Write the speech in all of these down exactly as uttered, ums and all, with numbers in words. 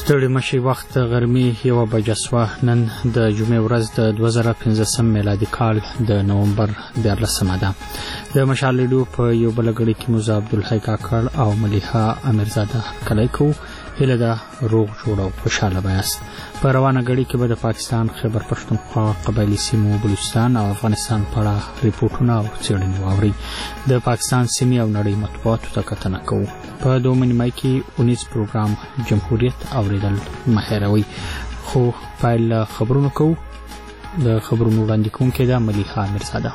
ستړي مشي وخت غرمې یوه بجه سوه. نن د جمعې ورځ د دوه زره پنځلسم میلادي کال د نومبر دیارلسمه ده. د مشال ریډیو په یو بله غړي کې موږ عبدالحی کاکړ او ملیحه امیرزاده کلی کوو. هیله ده روغ جوړ او خوشحاله به یاست. په روانه غړي کې به د پاکستان خیبر پښتونخوا قبایلي سیمو بلوچستان او افغانستان په اړه ریپورټونه او څېړنې واورئ. د پاکستان سیمې او نړۍ مطبوعاتو ته کتنه کوو. په دومره نیمایي کې اونیز پروګرام جمهوریت اوریدل مه هېروئ. خو پیل له خبرونو کوو. د خبرونو وړاندې کوونکې ده ملیحه امیرزاده.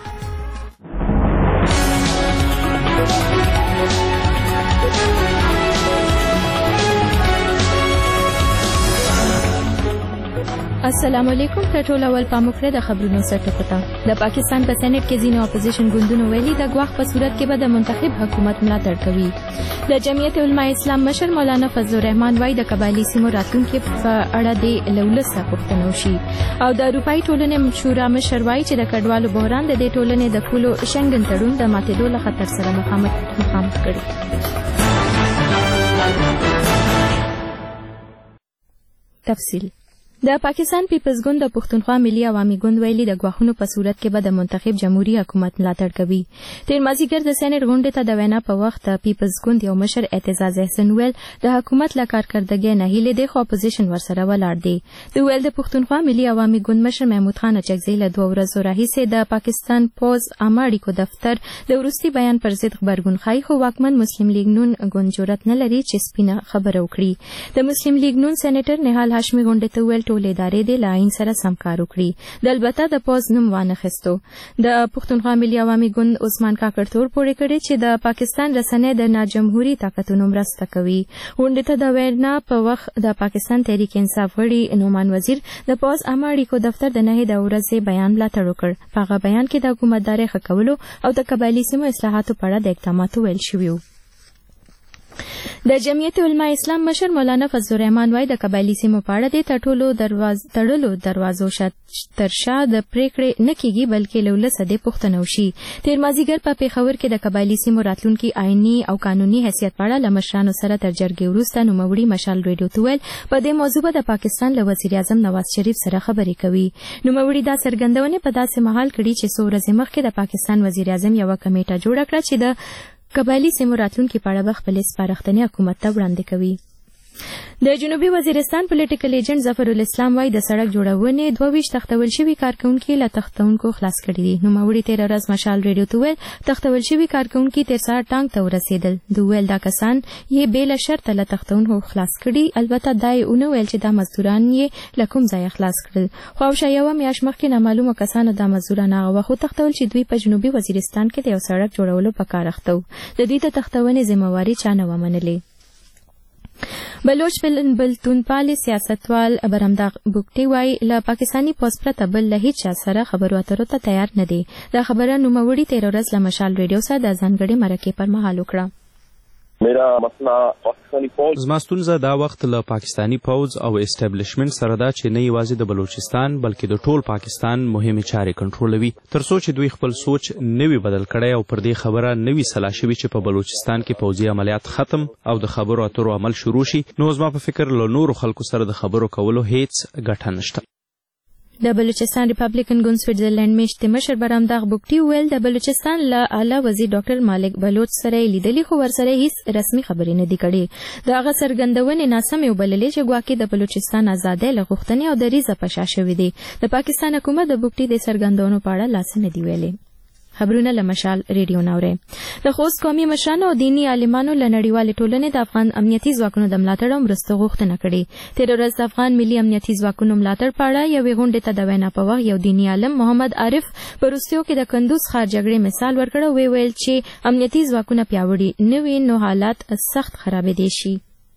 السلام علیکم. تر ټولو اول پام وکړئ د خبرونو سرټکو ته. د پاکستان په سېنات کې ځینو اپوزیشن ګوندونو ویلي د ګواښ په صورت کې به د منتخب حکومت ملاتړ کوي. د جمعیت علماء اسلام مشر مولانا فضل الرحمن وايي د قبایلي سیمو راتلونکي په اړه د له ولسه پوښتنه وشي. او د اروپایي ټولنې شورا مشر وايي چې د کډوالو بحران د دې ټولنې د پولو شنګن تړون د ماتېدو له خطر سره مخامخ مخامخ کړي. تفصیل. د پاکستان پیپلز ګوند د پښتونخوا ملي عوامي ګوند ویلي د ګواښونو په صورت کې به د منتخب جمهوریت حکومت ملاتړ کوي. تیر مازیګر د سېنات غونډې ته د وینا په وخت د پیپلز ګوند یو مشر اعتزاز احسن ویل د حکومت له کارکردګۍ نه هیلې دي خو اپوزیشن ورسره ولاړ دی. د ویل د پښتونخوا ملي عوامي ګوند مشر محمود خان اچکزی له دوه ورځو راهیسې د پاکستان پوز عامه اړیکو دفتر د وروستي بیان پر ضد غبرګون ښایي خو واکمن مسلم لیګ نون ګوند جرأت نه لري چې سپینه خبره وکړي. د مسلم لیګ نون سېنیټر نهال هاشمي غونډې ته ویل ټولې ادارې د لاین سره سمکار وکړي. د البته د پوز نوم وانه خستو. د پښتونخوا ملي عوامي ګوند عثمان کاکړ تور پورې کړي چې د پاکستان رسنۍ د ناجمهوري طاقتونو مرسته کوي. غونډې ته د وینا په وخت د پاکستان تحریک انصاف غړي نومان وزیر د پوز عامه اړیکو دفتر د نهي د ورځې بیان ملاتړ وکړ. په هغه بیان کې د حکومتدارۍ ښه کولو او د قبایلي سیمو اصلاحاتو په اړه د اقداماتو ویل شوي وو. د جمعیت علماء اسلام مشر مولانا فضل الرحمن وايي د قبایلي سیمو په اړه د تړلو دروازو تړلو دروازو تر شا د پریکړې نه کیږي بلکې له ولسه د پوښتنه وشي. تیر مازیګر په پیښور کې د قبایلي سیمو راتلونکي آئیني او قانوني حیثیت په اړه له مشرانو سره تر جرګې وروسته نوموړي مشال ریډیو ته ویل په دې موضوع به د پاکستان له وزیر اعظم نواز شریف سره خبرې کوي. نوموړي دا څرګندونې په داسې مهال کړي چې څو ورځې مخکې د پاکستان وزیر اعظم یوه کمیټه جوړه کړه چې د قبایلي سیمو راتلونکي په اړه به خپلې سپارښتنې حکومت ته وړاندې کوي. د جنوبي وزیرستان پولیټیکل ایجنټ ظفر الاسلام وايي د سړک جوړونې دوه ویشت تختول شوي کارکونکي له تختونکو خلاص کړي دي. نوموړي تېره ورځ مشال ریډیو ته ویل تختول شوي کارکونکي تېر سهار ټانک ته ورسېدل. د ویل دا کسان یې بې له شرطه له تختونکو خلاص کړي. البته دا یې ونه ویل چې دا مزدوران یې له کوم ځایه خلاص کړل. خو شا یوه میاشت مخکې نامعلومو کسانو دا مزدوران هغه وخت وتښتول چې دوی په جنوبي وزیرستان کې د یو سړک جوړولو په کار اخته وو. د دوی د تختونې ذمهواري چا نه وه منلې. بلوچ بلتونپال سیاستوال برمداغ بوکټي وايي له پاکستاني پوز پرته بل له هیڅ چا سره خبرو اترو ته تیار نه دی. دا خبره نوموړي تېره ورځ له مشال ریډیو سره د ځانګړې مرکې پر مهال وکړه. میرا مسله پاکستانی پوز زما ستونزه دا وخت له پاکستانی پوز او اسټابلیشمنت سره دا چې نه یوازې د بلوچستان بلکې د ټول پاکستان مهمې چارې کنټرولوي تر څو چې دوی خپل سوچ نوي بدل کړی او پر دې خبره نوي سلا شوي چې په بلوچستان کې پوځي عملیات ختم او د خبرو اترو عمل شروع شي. نو زما په فکر له نورو خلکو سره د خبرو کولو هیڅ ګټه نشته. د بلوچستان ریپبلیکن ګوند سویټزرلینډ میشت مشر برمداغ بوکټي ویل د بلوچستان له اعلی وزیر ډاکټر مالک بلوچ سره لیدلي خو ورسره هیڅ رسمي خبرې نه دي کړې. د هغه څرګندونې ناسمې وبللې چې ګواکې د بلوچستان ازادۍ له غوښتنې او دریځه په شا شوي دي. د پاکستان حکومت د بوکټي د څرګندونو په اړه لاس نه دی ویلي. خبرونه له مشال ریډیو ناوري. د خوست قومي مشرانو او دیني عالمانو له نړیوالې ټولنې د افغان امنیتي ځواکونو د ملاتړ او مرستو غوښتنه کړې. تېره ورځ د افغان ملي امنیتي ځواکونو ملاتړ په اړه یوې غونډې ته د وینا په وخت یو دیني عالم محمد عارف په روسیو کې د کندوز ښار جګړې مثال ورکړ او ویل چې امنیتي ځواکونه پیاوړي نه وي نو حالات سخت خرابېدی شي.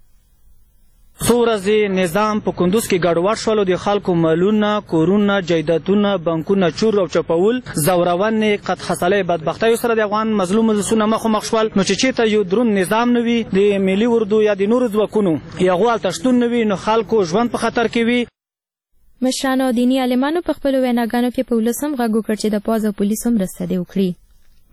څو ورځې نظام په کندوز کې ګډوډ شول. د خلکو مالونه، کورونه، جایدادونه، بانکونه چور او چپول، زورونې، قطع حاصلې بدبختیو سره د افغان مظلوم ولسونه مخامخ شول. نو چې چېرته یو دروند نظام نه وي د ملي اردو یا د نورو ځواکونو یغو هلته شتون نه وي نو خلکو ژوند په خطر کې وي. مشرانو او دیني عالمانو په خپلو ویناګانو کې په ولس هم غږ وکړ چې د پوځ او پولیسو مرسته دې وکړي.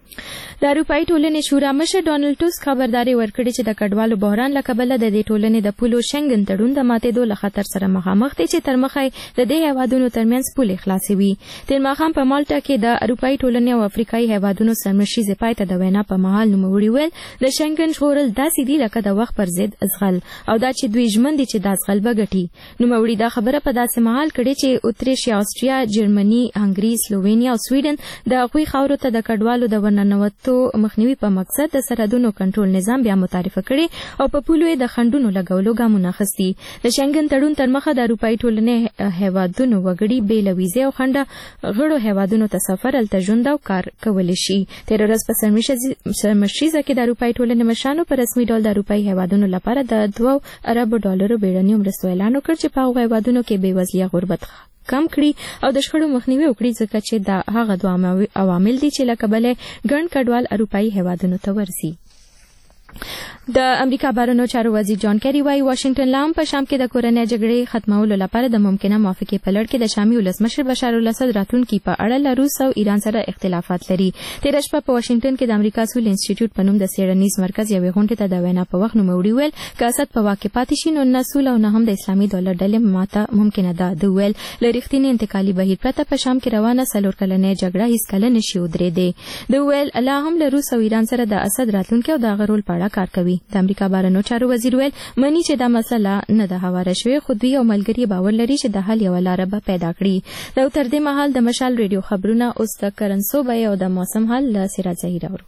د اروپאי ټولنې شورا مشر ډانلډ ټوسک خبرداري ورکړې چې د کډوالو بحران له کبله د دې ټولنې د پولو شنګن تړون د ماتېدو له خطر سره مخامخ دي چې تر مخه د دې هیوادونو ترمنځ پولې خلاصوي. تېر ماښام په مالټا کې د اروپאי ټولنې او افریقایي هیوادونو سرمشریزې پای ته د وینا په مهال نوموړي ویل د شنګن ژغورل داسې دي لکه د وخت پر ضد ازغل او دا چې دوی ژمن دي چې دا ازغل به ګټي. نوموړي دا خبره په داسې مهال کړې چې اتریش، آسټریا، جرمني، هنګري، سلووینیا او سویډن د هغوی خاورو ته د کډوالو د ورننوتو مخنیوي په مقصد د سرحدونو کنټرول نظام بیا متعارفه کړي او په پولو یې د خنډونو لګولو ګامونه اخیستي. د شنګن تړون تر مخه د اروپאי ټولنې هیوادونو وګړي بې له ویزې او خنډه غړو هیوادونو ته سفر، هلته ژوند او کار کولی شي. تېره ورځ په سرمشریزه کې د اروپאי ټولنې مشرانو په رسمي ډول د اروپאי هیوادونو لپاره د دوه اربو ډالرو بیړنیو مرستو اعلان وکړ چې په هغو هیوادونو کې بېوزلي او غربت کم کړي او د شخړو مخنیوي وکړي، ځکه چې دا هغه دوه عوامل دي چې له کبله ګڼ کډوال اروپאי هیوادونو ته ورځي. د امریکا بهرنیو چارو وزیر جان کیری وايي واشنگټن لا هم په شام کې د کورنۍ جګړې ختمولو لپاره د ممکنه موافقې په لړ کې د شامي ولسمشر بشار الاسد راتلونکي په اړه له روس او ایران سره اختلافات لري. تېره شپه په واشنگټن کې د امریکا سول انسټیټیوټ په نوم د څېړنیز مرکز یوې غونډې ته د وینا په وخت نوموړي ویل که اسد په واک کې پاتې شي نو نه سوله او نه هم د اسلامي دولت ډلې ماته ممکنه ده. د ویل له رښتینې انتقالي بهیر پرته په شام کې روانه څلور کلنۍ جګړه هیڅکله نشي ودرېدی. د ویل لا هم له روس او ایران سره د اسد راتلونکي او د هغه رول په اړه کار کوي. د امریکا بهرنیو چارو وزیر ویل مني چې دا مسله نه ده هواره شوې، خو دوی او ملګري باور لري چې د حل یوه لاره به پیدا کړي. دا تر دې مهال د مشال ریډیو خبرونه اوس د کرنسو بیې او د موسم حال له سراج ظهیر اورو.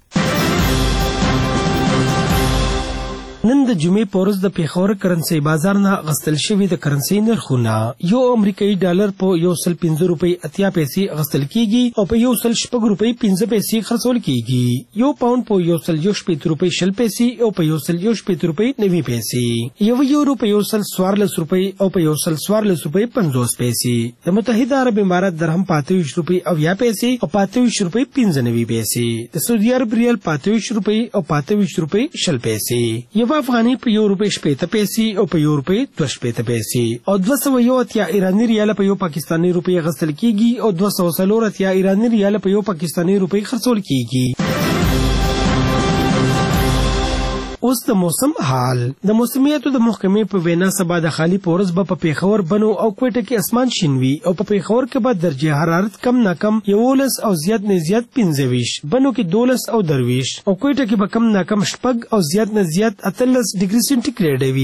نن د جمعې په ورځ د پیښور کرنسي بازار نه غستل شوي د کرنسي نرخونه یو امریکایي ډالر په یو سل پنځه روپۍ اتیا پیسې غستل کیږي او په یو سل شپږ روپۍ پنځه پیسې خرڅول کیږي. یو پاوند په یو سل یو شپېته روپۍ شل پیسې او په یو سل یو شپېته روپۍ نوي پیسې. یو یورو په یو سل څوارلس روپۍ او په یو سل څوارلس روپۍ پنځوس پیسې. د متحده عرب امارات درهم په اته ویشت روپۍ اویا پیسې او په اته ویشت روپۍ پنځه نوي پیسې. د سعودي عرب ریال په اته ویشت روپۍ او په اته ویشت روپۍ شل پیسې. یو افغاني په یو روپۍ شپېته پیسې او په یو روپۍ دوه شپېته پیسې او دوه سوه یو اتیا ایراني ریاله په یو پاکستاني روپۍ غستل کیږي او دوه سوه څلور اتیا ایراني ریاله په یو پاکستاني روپۍ خرڅول کیږي. اوس د موسم حال. د موسمیاتو د محکمې په وینا سبا د خالی پورس به په پیښور، بنو او کوټه کې اسمان شین وي او په پیښور کې به درجه حرارت کم نه کم یولس او زیات نه زیات پنځه ویشت، بنو کې دولس او درویش او کوټه کې به کم نه کم شپږ او زیات نه زیات اتلس ډیګري سنټیګریډ وي.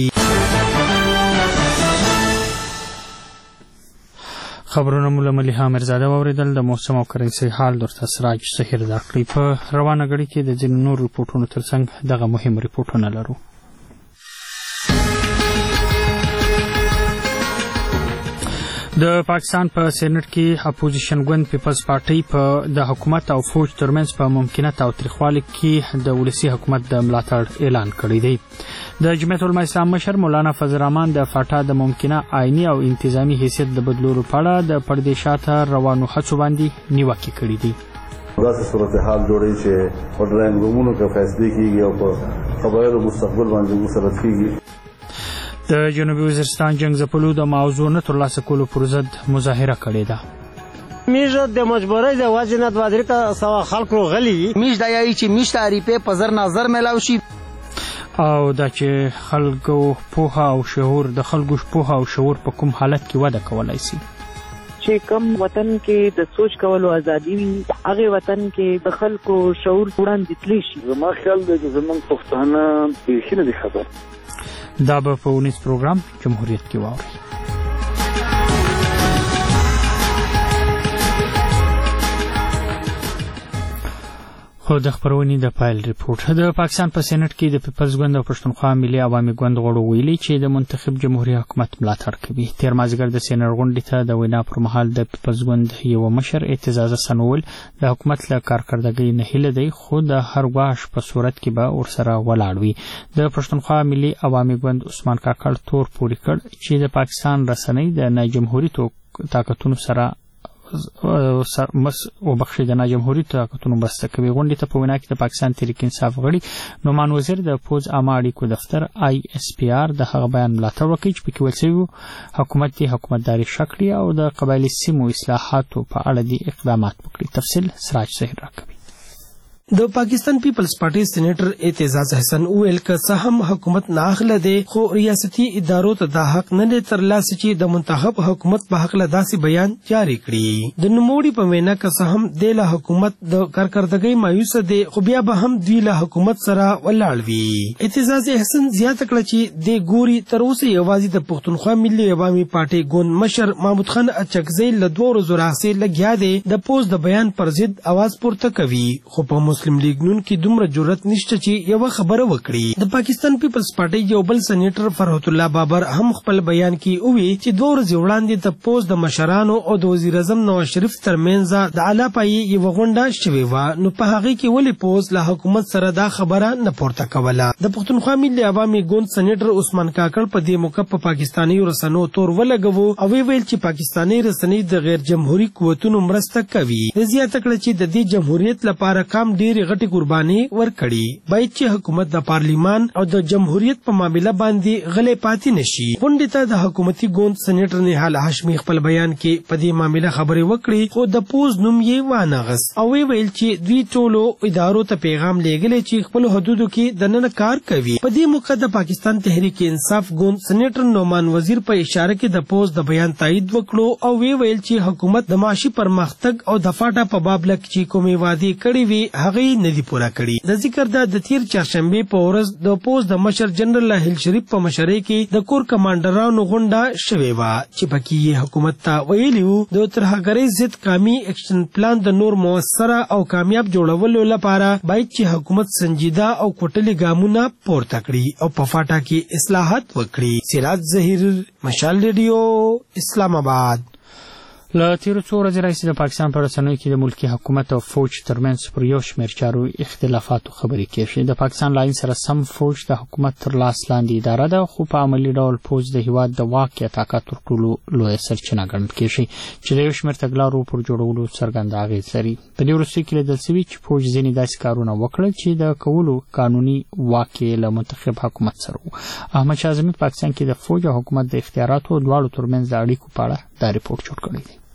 خبرونه مو له ملیحه امیرزاده واورېدل. د موسم او کرنسي حال درته سراج ظهیر درکړی. په روانه غړي کې د ځینو نور ریپورټونو ترڅنګ دغه مهم ریپورټونه لرو. د پاکستان په سېنات کې اپوزیشن ګوند پیپلز پارټي په د حکومت او فوج ترمنځ په ممکنه تاوتریخوالي کې د ولسي حکومت د ملاتړ اعلان کړی دی. د جمعیت العلماء اسلام مشر مولانا فضل الرحمن د فاټا د ممکنه آئینی او انتظامی حیثیت د بدلولو په اړه د پردې شاته روانو هڅو باندې نیوکې کړې دي. داسې صورتحال جوړوي چې په ډراینګ کې فیصلې کیږي او په قبایلو مستقبل باندې مسلط کیږي. د جنوبي وزیرستان جنگ ځپلو د موضوع نه ترلاسه کولو پر ضد مظاهره کړې ده. میش د مجبورۍ د وجې نه دوه درې سوه خلکو غلي میش دا یایي چې میش تعریفې په زر نظر میلاو شي او دا چې خلکو پوهه او شعور د خلکو پوهه او شعور په کوم حالت کې وده کولای شي. چې کم وطن کې د سوچ کولو ازادي وي هغه وطن کې د خلکو شعور وړاندې تللی شي. زما خیال دی چې زموږ پښتانه بیخي نه دي خبر. دا به په اونیز پروګرام جمهوریت کې واوري. خو د خبرونې د پایل ریپورت. د پاکستان په سېنات کې د پیپلز ګوند او پښتونخوا ملي عوامي ګوند غړو ویلي چې د منتخب جمهوریت حکومت ملاتړ کوي. تېر مازدیګر د سېنات غونډې ته د وینا پر مهال د پیپلز ګوند یو مشر اعتزاز سنول د حکومت له کارکردګۍ نه هیله دی، خو د هر ګواښ په صورت کې به ورسره ولاړ وي. د پښتونخوا ملي عوامي ګوند عثمان کاکړ تور پورې کړ چې د پاکستان رسنۍ د ناجمهوري طاقتونو سره او بخشي د ناجمهوري طاقتونو بسته کوي. غونډې ته په وینا کې د پاکستان تحریک انصاف غړي نعمان وزیر د پوز عامه اړیکو دفتر آی اس پی آر د هغه بیان ملاتړ وکړي چې پکې ویل شوي حکومت دی حکومتداري شکلي او د قبایلي سیمو اصلاحاتو په اړه دي اقدامات وکړي. تفصیل سراج ظهیر راکوي. د پاکستان پیپلز پارټي سېنیټر اعتزاز احسان وویل که څه هم حکومت نه اخله دی خو ریاستي ادارو ته دا حق نه دی ترلاسه چې د منتخب حکومت په هکله داسې بیان جاری کړي. د نوموړي په وینا که څه هم دی له حکومت د کارکردګۍ مایوسه دی خو بیا به هم دوی له حکومت سره ولاړ وي. اعتزاز احسان زیاته کړه چې دی ګوري تر اوسه یوازې د پښتونخوا ملي عوامي پارټي ګوند مشر محمود خان اچکزی له دوه ورځو راهیسې لګیا دی د پوز د بیان پر ضد اواز پورته کوي خو په مسلم لیگ نون کې دومره جرأت نشته چې یو خبره وکړي. د پاکستان پیپلز پارټي یو بل سېنیټر فرحت الله بابر هم خپل بیان کې وویل چې دوه ورځې وړاندې د پوز د مشرانو او د وزیر اعظم نواز شریف ترمنځ د اعلی پایې یوه غونډه شوې وه نو په هغې کې ولې پوز له حکومت سره دا خبره نه پورته کوله. د پښتونخوا ملي عوامي ګوند سېنیټر عثمان کاکړ په دې موقع په پاکستاني رسنیو تور ولګوو او ویل چې پاکستاني رسنۍ د غیر جمهوري قوتونو مرسته کوي. زیاته کړه چې د دې جمهوریت لپاره کام ډېرې غټې قرباني ورکړي باید چې حکومت د پارلیمان او د جمهوریت په معامله باندې غلی پاتې نشي. غونډې ته د حکومتي ګوند سېنیټر نهال هاشمي خپل بیان کې په دې معامله خبرې وکړې خو د پوز نوم یې وانغست او ویل چې دوی ټولو ادارو ته پیغام لیږلی چې خپل حدودو کې دننه کار کوي. په دې موقع د پاکستان تحریک انصاف ګوند سېنیټر نعمان وزیر په اشاره کې د پوز د بیان تایید وکړو او ویل چې حکومت د معاشي پرمختګ او د فاټا په باب لک چې کومې وعدې کړې وي هغې نه دي پوره کړي. د ذکر ده د تیر چهارشنبې په ورځ د پوز د مشر جنرال راحیل شریف په مشرۍ کې د کور کمانډرانو غونډه شوې وه چې پکې یې حکومت ته ویلي وو د ترهګرۍ ضد قومي اکشن پلان د نور مؤثره او کامیاب جوړولو لپاره باید چې حکومت سنجیده او کوټلي ګامونه پورته کړي او په فاټا کې اصلاحات وکړي. سراج ظهیر، مشال ریډیو، اسلام آباد. له تیرو څو ورځې راهیسې د پاکستان په رسنیو کې د ملکي حکومت او فوج ترمنځ پر یو شمېر چارو اختلافاتو خبرې کېږي. د پاکستان لاین سره سم فوج د حکومت تر لاس لاندې اداره ده خو په عملي ډول فوج د هیواد د واک یا طاقت تر ټولو لویه سرچینه ګڼل کېږي چې د یو شمېر تګلارو پر جوړولو څرګنده اغېز لري. په دې وروستیو کې لیدل شوي چې فوج ځینې داسې کارونه وکړل چې د کولو قانوني واک یې له منتخب حکومت سره و. احمد شاه اعظمي په پاکستان کې د فوج او حکومت د اختیاراتو دواړو ترمنځ د اړیکو په اړه دا ریپورټ جوړ کړی دی.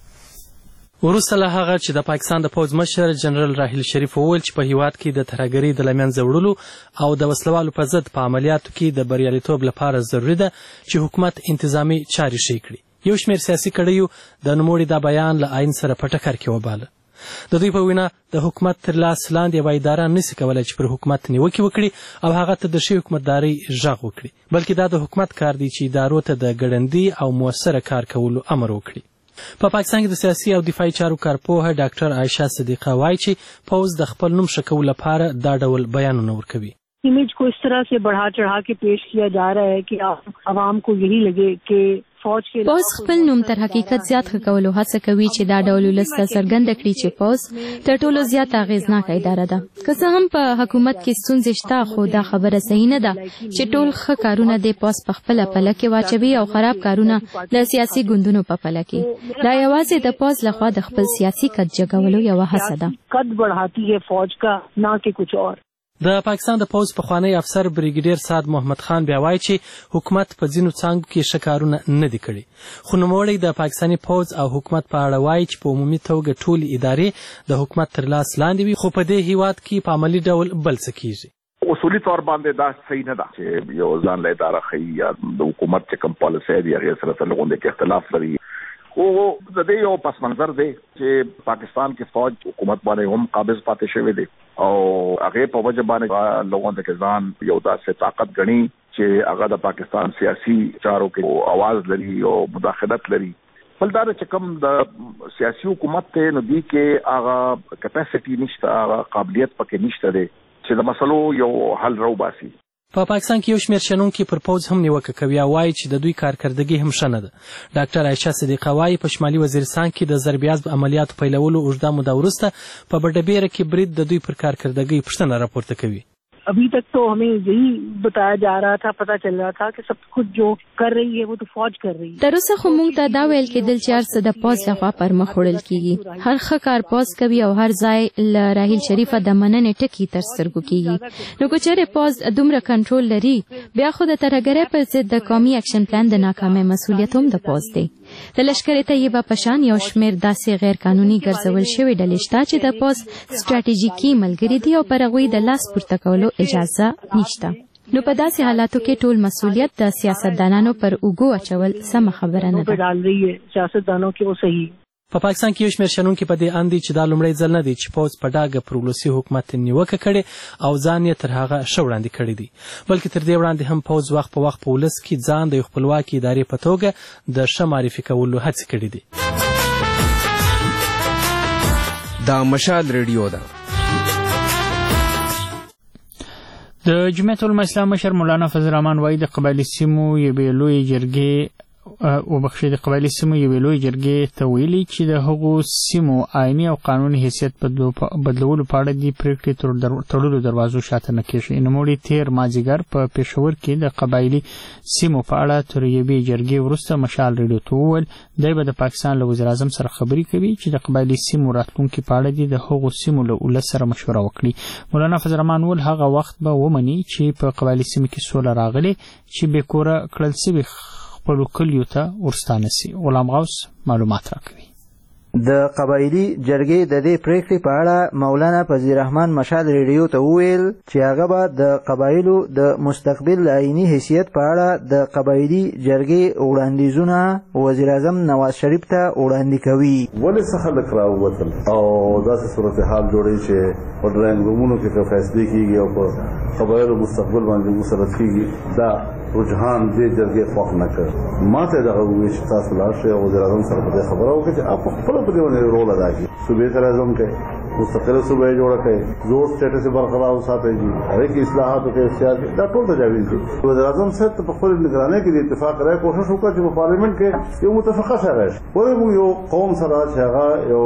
وروسته له هغه چې د پاکستان د پوځ مشر جنرال راحیل شریف وویل چې په هیواد کې د ترهګرۍ د له منځه وړلو او د وسلوالو په ضد په عملیاتو کې د بریالیتوب لپاره ضروري ده چې حکومت انتظامي چارې ښې کړي. یو شمېر سیاسي کړیو د نوموړي دا بیان له آئین سره په ټکر کې وباله. د دوی په وینا د حکومت تر لاس لاندې یوه اداره نسي کولی چې پر حکومت نیوکې وکړي او هغه ته د ښې حکومتدارۍ غږ وکړي بلکې دا د حکومت کار دی چې ادارو ته د ګړندي او مؤثره کار کولو امر وکړي. په پا پاکستان کې د سیاسي او دفاعي چارو کارپوهه ډاکټر عایشه صدیقه وایي چې پوځ د خپل نوم ښه کولو لپاره دا ډول بیانونه ورکوي. इमेज को इस तरह से बढ़ा चढ़ा के पेश किया जा रहा है कि आवाम को यही लगे कि پوز خپل نوم تر حقیقت زیات ښه کولو هڅه کوي چې دا ډول ولس ته څرګنده کړي چې پوز تر ټولو زیات اغېزناکه اداره ده. که څه هم په حکومت کې ستونزې شته خو دا خبره صحیح نه ده چې ټول ښه کارونه د پوز په خپله پله کې واچوي او خراب کارونه د سیاسي ګوندونو په پله کې. دا یوازې د پوز لخوا د خپل سیاسي قد جګولو یوه هڅه ده. قد بڑھاتی ہے فوج کا نہ کہ کچھ اور. د پاکستان د پوځ پخوانی افسر بریګیډیر سعد محمد خان بیا وایي چې حکومت په ځینو څانګو کې ښه کارونه نه دي کړي خو نوموړی د پاکستاني پوځ او حکومت په اړه وایي چې په عمومي توګه ټولې ادارې د حکومت تر لاس لاندې وي خو په دې هیواد کې په عملي ډول بل څه کیږي. اصولي طور باندې دا صحیح نه ده چې یو ځان له اداره ښیي یا د حکومت چې کوم پالیسۍ دي هغې سره سره غونډې کې اختلاف لري. خو د دې یو پس منظر دی چې پاکستان کې فوج حکومت باندې هم قابض پاتې شوی دی او هغې په وجه باندې لوګانو ته ځان یو داسې طاقت ګڼي چې هغه د پاکستان سیاسي چارو کې اواز لري او مداخلت لري. بل دا چې کوم د سیاسي حکومت ته نو دی کې هغه کپاسټي نشته، هغه قابلیت پکې نشته دی چې د مسلو یو حل راوباسي. په پاکستان کې یو شمېر شنونکي پر پوځ هم نیوکه کوي او وایي چې د دوی کارکردګي هم ښه نه ده. ډاکټر عایشه صدیقه وایي په شمالي وزیرستان کې د ضرب عملیاتو پیلولو اوږده موده وروسته په بډبیره کې برید د دوی پر کارکردګۍ پوښتنه راپورته کوي. अभी तक तो हमें यही बताया जा रहा था، पता चल रहा था कि सब कुछ जो कर रही है वो तो फौज कर रही है. تر اوسه خو موږ ته دا ویل کېدل چې هر څه د پوځ لخوا پر مخ وړل کېږي. هر ښه کار پوځ کوي او هر ځای له راحیل شریفه د مننې ټکي تر سترګو کېږي. نو که چېرې پوځ دومره کنټرول لري بیا خو د ترهګرۍ پر ضد د قومي اکشن پلان د ناکامۍ مسؤلیت هم د پوځ دی. د لشکر طیبه په شان یو شمېر داسې غیر قانوني ګرځول شوي ډلې شته چې د پوز ستراتیژیکي ملګري دي او پر هغوی د لاس پورته کولو اجازه نشته. نو په داسې حالاتو کې ټول مسؤلیت د سیاستدانانو پر اوږو اچول سمه خبره نه ده. په پاکستان کې یو شمېر شنونکي په دې اند دي چې دا لومړی ځل نه دی چې پوځ په ډاګه پر ولسي حکومت نیوکه کړې او ځان یې تر هغه ښه وړاندې کړی دی، بلکې تر دې وړاندې هم پوځ وخت په وخت په ولس کې ځان د یو خپلواکې ادارې په توګه د ښه معرفي کولو هڅې کړې دي. دا مشال ریډیو ده. د جمعیت علماء اسلام مشر مولانا فضل الرحمن وایي د قبایلي سیمو یوې لویې جرګې او بخښي د قبایلي سیمو یوې لویې جرګې ته ویلي چې د هغو سیمو آئیني او قانوني حیثیت بدلولو په اړه دې پرېکړې تړلو دروازو شاته نه کېږي. نوموړي تېر مازدیګر په پېښور کې د قبایلي سیمو په اړه تر یوې جرګې وروسته مشال ریډیو ته وویل دی به د پاکستان له وزیر اعظم سره خبرې کوي چې د قبایلي سیمو راتلونکي په اړه دې د هغو سیمو له ولس سره مشوره وکړي. مولانا فضل الرحمن وویل هغه وخت به ومني چې په قبایلي سیمو کې سوله راغلې چې بې کوره کړل سوي خپلو کلیو ته ورستانه سي. غلام غوث معلومات راکوي. د قبایلي جرګې د دې پریکړې په اړه مولانا فضل الرحمن مشال ریډیو ته وویل چې هغه به د قبایلو د مستقبل آئیني حیثیت په اړه د قبایلي جرګې وړاندیزونه وزیر اعظم نواز شریف ته وړاندې کوي. ولې څه خلک راووتل او داسې صورتحال جوړوي چې په ډراینګ رومونو کې که فیصلې کېږي او په قبایلو مستقبل باندې مسلط کېږي، دا رجحان دې جرګې خوښ نه کړ. ما ته دغه وویل چې تاسو لاړ شئ او وزیر اعظم سره په دې خبره وکړئ چې آپ خپله په دې باندې رول ادا کړي، صوبې ته اعظم کوي، مستقله صوبه یې جوړه کړي، زور سټیټس یې برقرار وساتئ، هغې کې اصلاحات وکړئ، اختیار کړي، دا ټول تجاویز دي. وزیر اعظم صاحب ته په خپلې نگرانۍ کې د اتفاق رایې کوښښ وکړه چې په پارلیمنټ کې یو متفقه ځای راشي. ولې موږ یو قوم سره چې هغه یو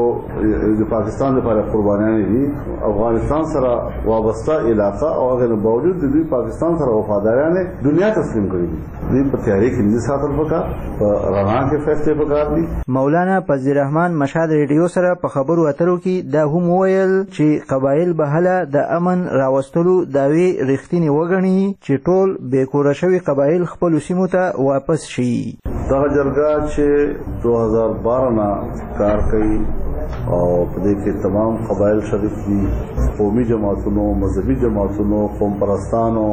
د پاکستان لپاره قربانیانې دي، افغانستان سره وابسته علاقه او هغې نه باوجود د دوی پاکستان سره وفاداریانې دنیا تسلیم کړي دي. دوی په تیارې کې نه ساتل پکار، په رڼا کې فیصلې پکار دي. مولانا فضل الرحمن مشال ریډیو سره په خبرو اترو کې دا هم وویل چې قبایل به هله د امن راوستلو دعوې رښتینې وګڼي چې ټول بې کوره شوي قبایل خپلو سیمو ته واپس شي. دغه جرګه چې دو هزار بارہ نه کار کوي او په دې کې تمام قبایل شریک دي، قومي جماعتونو، مذهبي جماعتونو، قوم پرستانو،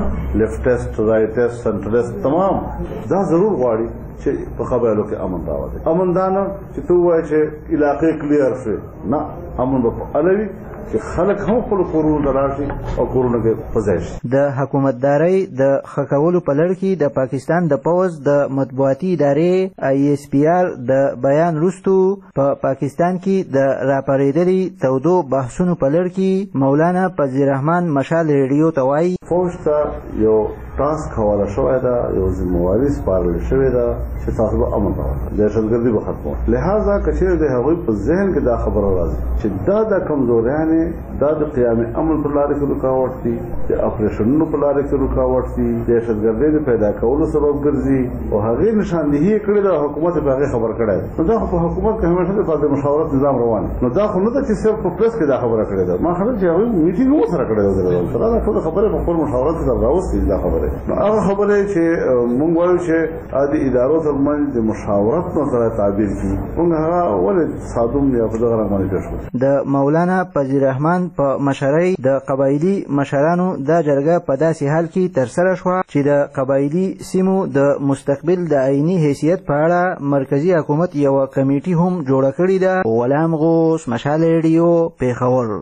لیفټیسټ، رائټیسټ، سنټرلیسټ، تمام دا ضرور غواړي چې په قبایلو کې امن راوړي. امن دا نه چې ته ووایې چې علاقې کلیر شي، نه، امن به په اله وي چې خلک هم خپلو کورونو ته راشي او کورونه کې په ځای شي. د حکومتدارۍ د ښه کولو په لړ کې د پاکستان د پوځ د مطبوعاتي ادارې آی ایس پی آر د بیان وروستو په پاکستان کې د راپارېدلي تودو بحثونو په لړ کې مولانا فضل الرحمن مشال ریډیو ته وایي فوج ته یو ټاسک حواله شوی ده، یو ذمواري سپارل شوې ده چې تاسو به امن راوړئ، دهشتګردي به ختموئ. لہذا که چېرې د هغوی په ذهن کې دا خبره راځي چې دا د کمزوریانې دا د قیام امن په لارې کې رکاوټ دي، د اپریشنونو په لارې کې رکاوټ دي، دهشتګردۍ د پیدا کولو سبب ګرځي او هغې نشاندهي یې کړې ده او حکومت یې په هغې خبر کړی ده. نو دا خو په حکومت کې همیشه د د مشاورت نظام روان دی. نو دا خو نه ده چې صرف په پریس کې دا خبره کړې ده، ما خبر چې هغوی میټینګ هم ورسره کړی ده سره، دا ټولې خبرې په خپل مشاورت کې سره راوستي دا خبرې. نو هغه خبرې چې موږ وایو چې د ادارو ترمنځ د مشاورت نه سره تعبیر کړي، موږ هغه ولې صادم یا په دغه رنګ باندې پېښ کړو. د مولانا فضل الرحمن په مشرۍ د قبایلي مشرانو دا جرګه په داسې حال کې ترسره شوه چې د قبایلي سیمو د مستقبل د آئیني حیثیت په اړه مرکزي حکومت یوه کمیټي هم جوړه کړې ده. غلام غوث، مشال ریډیو، پېښور.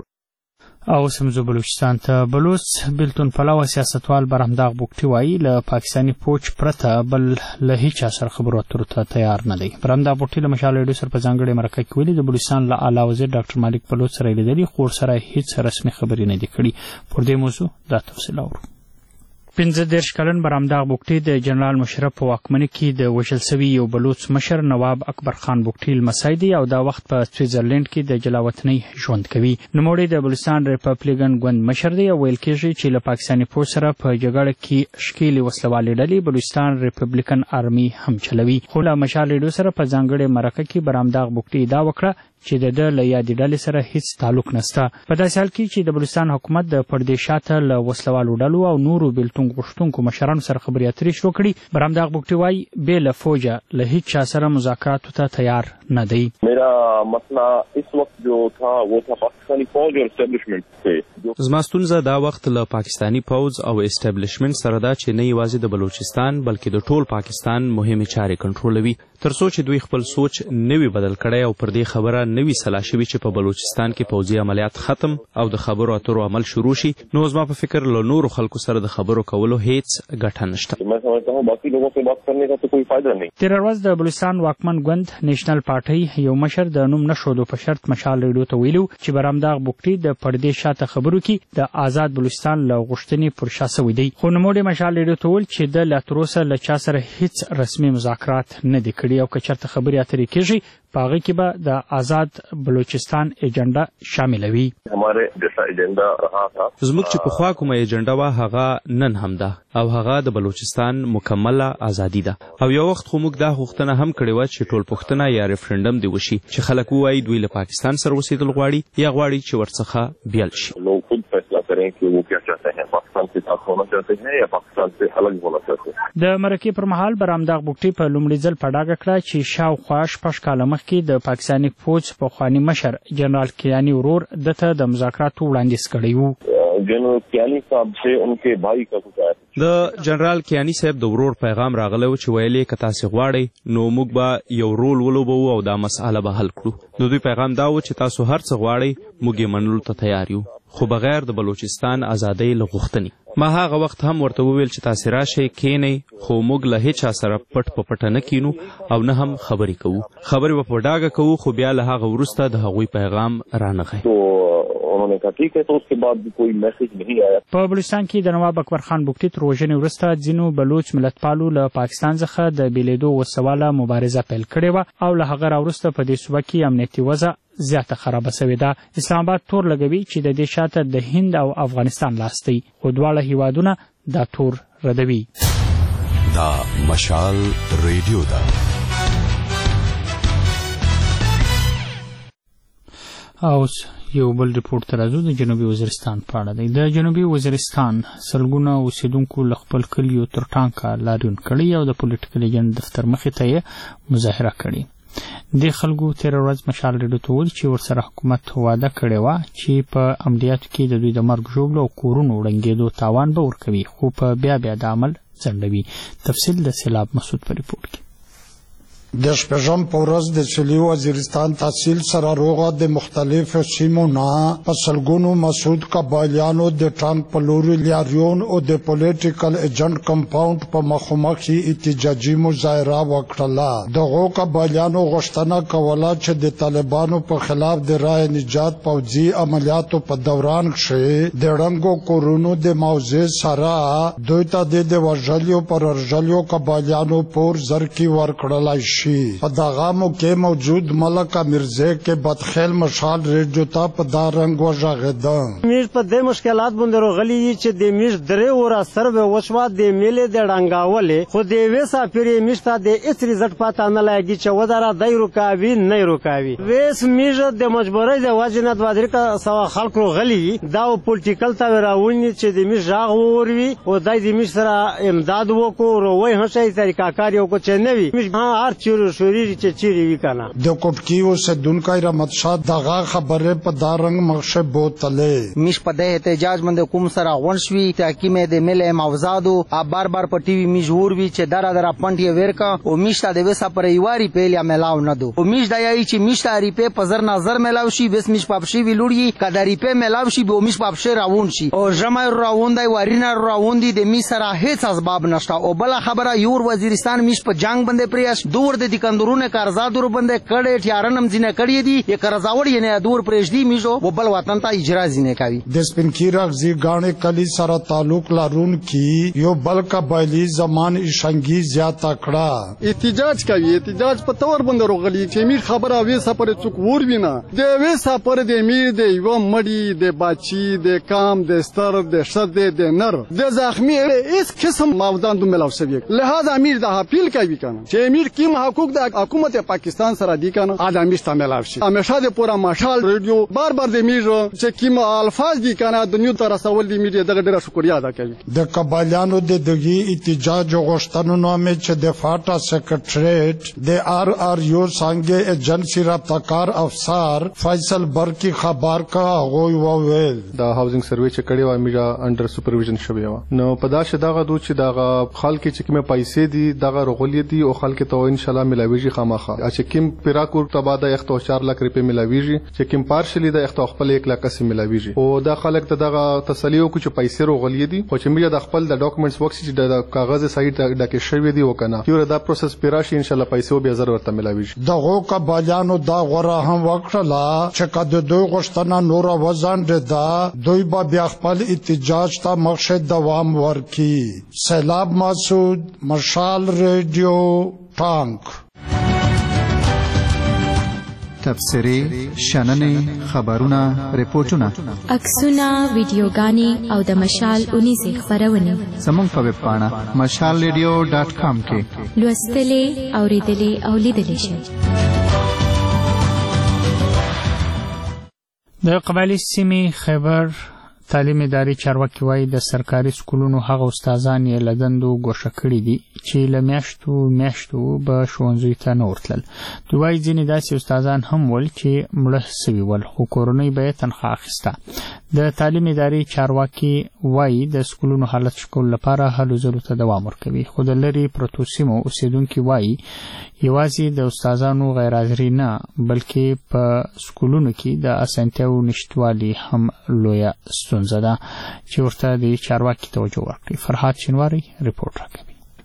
او سمزو بلوچستان ته بلوچ بلتون پلاو سیاستوال برهمداغ بوکټي وایي له پاکستاني پوچ پرته بل له هیچا سره خبرو اترو ته تیار نه دی. برهمداغ بوکټي له مشال ریډیو سره په ځانګړې مرکه کې ویلي د بلوچستان له اعلی وزیر ډاکټر مالک بلوچ سره یې لیدلي، خو ورسره هیڅ رسمي خبرې نه دي کړي. پر دې موضوع دا تفصیل اورو. پنځه دېرش کلن برهمداغ بوکټي د جنرال مشرف په واکمنۍ کې د وژل سوي یو بلوچ مشر نواب اکبر خان بوکټي لمسی دی او دا وخت په سویټزرلینډ کې د جلاوطنۍ ژوند کوي. نوموړی د بلوچستان ریپبلیکن ګوند مشر دی او ویل کېږي چې له پاکستاني پوځ سره په جګړه کې ښکېلې وسلوالې ډلې بلوچستان ریپبلیکن آرمي هم چلوي. خو له مشال ریډیو سره په ځانګړې مرکه کې برهمداغ بوکټي ادعا وکړه چې د ده له یادې ډلې سره هیڅ تعلق نشته. په داسې حال کې چې د بلوچستان حکومت د پردې شاته له وسلوالو ډلو او نورو بیلتون غوښتونکو مشرانو سره خبرې اترې شروع کړي. برامداغ بوګټي وایي بې له فوجه له هیڅ چا سره مذاکراتو ته تیار نه دی. میرا مسئلہ اس وقت جو تھا وہ تھا پاکستانی فوج اور اسٹیبلشمنٹ سے. زما ستونزه دا وخت له پاکستانی پوز او اسټابلیشمنت سره دا چې نه یوازې د بلوچستان بلکې د ټول پاکستان مهمې چارې کنټرولوي، ترڅو چې دوی خپل سوچ نوي بدل کړی او پر دې خبره نوي سلا شوي چې په بلوچستان کې پوځي عملیات ختم او د خبرو اترو عمل شروع شي. نو زما په فکر له نورو خلکو سره د خبرو کولو هیڅ ګټه نشته. میں سمجھتا ہوں باقی لوگوں سے بات کرنے کا تو کوئی فائدہ نہیں. تېره ورځ د بلوچستان واکمن ګوند نیشنل پارټۍ یو مشر د نوم نښودو په شرط مشال ریډیو ته ویلو چې برامداغ بوګټي د پردې شاته خبرو کې د آزاد بلوچستان له غوښتنې پر شا سوی دی. خو نوموړي مشال ریډیو ته ویل چې د لا تر اوسه له چا سره هیڅ رسمي مذاکرات نه دي کړي او که چېرته خبرې اترې کېږي په هغې کې به د آزاد بلوچستان ایجنډا شاملوي. زموږ چې پخوا کومه ایجنډا وه هغه نن هم ده او هغه د بلوچستان مکمله ازادي ده. او یو وخت خو موږ دا غوښتنه هم کړې وه چې ټول پوښتنه یا ریفرنډم دې وشي چې خلک ووایي دوی له پاکستان سره اوسېدل غواړي یا غواړي چې ورڅخه بیل شي. لوگ خود فیصلہ کریں کہ وہ کیا چاہتے ہیں، پاکستان کے ساتھ ہونا چاہتے ہیں یا پاکستان سے الگ ہونا چاہتے ہیں. د مرکې پر مهال برامداغ بوګټي په لومړي ځل په ډاګه کړه چې شاوخوا شپږ کاله مخکې د پاکستاني فوج پخواني مشر جنرال کیاني ورور دته د مذاکراتو وړاندیز کړی وو. جنرال کیانی صاحب سے ان کے بھائی کا کچھ آیا د جنرال کیانی صاحب د ورور پیغام راغلی و چې ویل یې که تاسې غواړئ نو موږ به یو رول ولوبوو او دا مسئله به حل کړو. د دوی پیغام دا و چې تاسو هر څه غواړئ موږ یې منلو ته تیار یو، خو بغیر د بلوچستان ازادۍ له غوښتنې. ما هغه وخت هم ورته وویل چې تاسې راشئ کښېنئ، خو موږ له هیچا سره پټ په پټه نه کینو او نه هم خبرې کوو. خبرې به په ډاګه کوو، خو بیا له هغه وروسته د هغوی پیغام رانغی. په بلوچستان کې د نواب اکبر خان بوګټي تر وژنې وروسته ځینو بلوچ ملتپالو له پاکستان څخه د بېلېدو وسواله مبارزه پیل کړې وه او له هغه راوروسته په دې صوبه کې امنیتي وضع زیاته خرابه سوې ده. اسلام آباد تور لګوي چې د دې شاته د هند او افغانستان لاس دی، خو دواړه هیوادونه دا تور ردوي. دا مشال ریډیو ده. اوس یو بل ریپورت ته راځو. د جنوبي وزیرستان په اړه دی. د جنوبي وزیرستان سلګونه اوسیدونکو له خپل کلیو تر ټانکه لاریون کړی او د پولیټیکل ایجنټ دفتر مخې ته یې مظاهره کړې. دې خلکو تېره ورځ مشال ریډیو ته وویل چې ورسره حکومت واده کړې وه چې په عملیاتو کې د دوی د مرګ ژوبلو او کورونو ړنګېدو تاوان به ورکوي، خو په بیا بیا د عمل ځنډوي. تفصیل د سیلاب مسعود په ریپورت کې. د شپږم په ورځ د سویلي وزیرستان تحصیل سره روغه د مختلفو سیمو نه په سلګونو مسعود قبایلیانو د ټانک په لوري لاریون او د پولیټیکل ایجنټ کمپاوند په مخامخي احتجاجي مظاهره وکړه. دغو قبایلیانو غوښتنه کوله چې د طالبانو په خلاف د رای نجات پوځي عملیاتو په دوران کې د ړنګو کورونو د موضوع سره دوی ته د وژلو پر ورژلو قبایلیانو پور زرکی ورکړلای شي. په دغه موقع موجود ملک امیرزی کې بدخیل مشال ریډیو ته په دا رنګ وژغېده. میش په دې مشکلات باندې راغلي چې د میش درې ورا سروې وشوه د میلې د ډنګاولې، خو د وې سافرې میش ته د اس ریزلټ پاته نه لګي چې ودره دای رکاوي نه رکاوي. وېس میش د مجبورۍ د وجه نه د وادرکا سوا خلک راغلي دا پولیټیکل ته راوونی چې د میش راغ وروي او دای د میش سره امداد وکړو وای هڅه طریقه کار یو کو چې نوي میش هر چیرې شوري چې چیرې وی کنه. د کوټکی اوسیدونکو رحمت شاه دغه خبره په دارنګ مخشه بوتله. میش په د احتجاج باندې کوم سره غونښوي تحکیم د مل موزادو بار بار په ټي وي میش ور وی چې دره دره پنټي ورکا او میش ته د وسه پر ایواري پیلیا ملاو نه دو او میش دایي چې میش تاری په پزر نظر ملاو شي بس میش پاپشي وی لوري کداري په ملاو شي به میش پاپشي راوون شي او جمع راوندای ورینا راوندي د میش سره هیڅ اسباب نشته. او بل خبره یور وزیرستان میش په جنگ باندې پریاش دور د کندرونه کارزادور باندې کړه ټیارنم ځینه کړی دي یک رضاوړ یې نه دور پرېږدي میشو وبل وطن ته اجرا ځینه کوي. د سپینکیر غزي غاڼه کلی سره تعلق لرون کی یو بل قبایلی زمان شنګي زیات کړه. احتجاج کوي احتجاج په تور باندې روغلی چې میر خبره وې سفر څوک ور وینا د وې سفر د میر د یو مړی د باچی د کام د ستر د شد د نر د زخمی هیڅ قسم ماودان د ملاو سوي. لہذا امیر د اپیل کوي کنه چې امیر کی حقوق د حکومت پاکستان سره دي کنه ادمي استعمال شي همیشه د پورا مشال ریډیو بار بار د میجو چې کیم الفاظ دي کنه د نیو تر رسول دی میډیا دغه ډیره شکریا ادا کوي د قبایلیانو د دغه احتجاج غوښتنو نامه چې د فاټا سیکریټریټ د آر آر یو څنګه ایجنسی رابطکار افسر فیصل برکی خبر کا غوي وویل د هاوزینګ سروې چې کړي و میډیا انډر سپرویژن شوی و نو په داشه دغه دوه چې دغه خلک چې کومه پیسې دي دغه رغولې دي او خلک ته ان شاء الله ملاويږي خامخا چې کوم پیراکور تباده یخت او چار لک روپے ملاويږي چې کوم پارشلی د یخت خپل یک لک سي ملاويږي او دا خلک ته دغه تسلیو کو چې پیسې رغولې دي او چې میډیا د خپل د ډاکومېنټس وکس چې د کاغذ سایت د کې شوی دی وکنه یو دا پروسس پیراشي ان شاء الله پیسې به زر ورته ملاويږي دغه قبایلیانو دا غره هم وکړه چې کده دوی غشتنه نور وزن ده دوی با بیا خپل احتجاج ته مخشه دوام ورکي سیلاب مسعود مشال ریډیو ټانک تبصرې شننې خبرونه ریپورتونه عکسونه ویډیوګانې او د مشال اونیزه خبرونه زموږ په ویب پاڼه مشال ریډیو ډاټ کام کې لوستلې اوریدلې او لیدلې شئ. د قبایلی سیمې خیبر تعلیم اداري چارواکي وایي د سرکاري سکولونو هغه استادان یې له دندو ګوښه کړي دي چې له میاشتو میاشتو به ښوونځیو ته نه ورتلل. دوی وایي ځینې داسې استادان هم ول چې مړه سوي ول خو کورنۍ به یې تنخوا اخیسته. د تعلیم اداري چارواکي وایي د سکولونو حالت ښه کولو لپاره هلو ځلو ته دوام ورکوي خو د لرې پرتو سیمو اوسیدونکي وایي یوازې د استادانو غیرحاضري نه بلکې په سکولونو کې د اسانتیاو نشتوالي هم لویه ستونزه ده چې ورته د چارواکي توجه ورکړي. فرحات شینواری ریپورټ راکوي.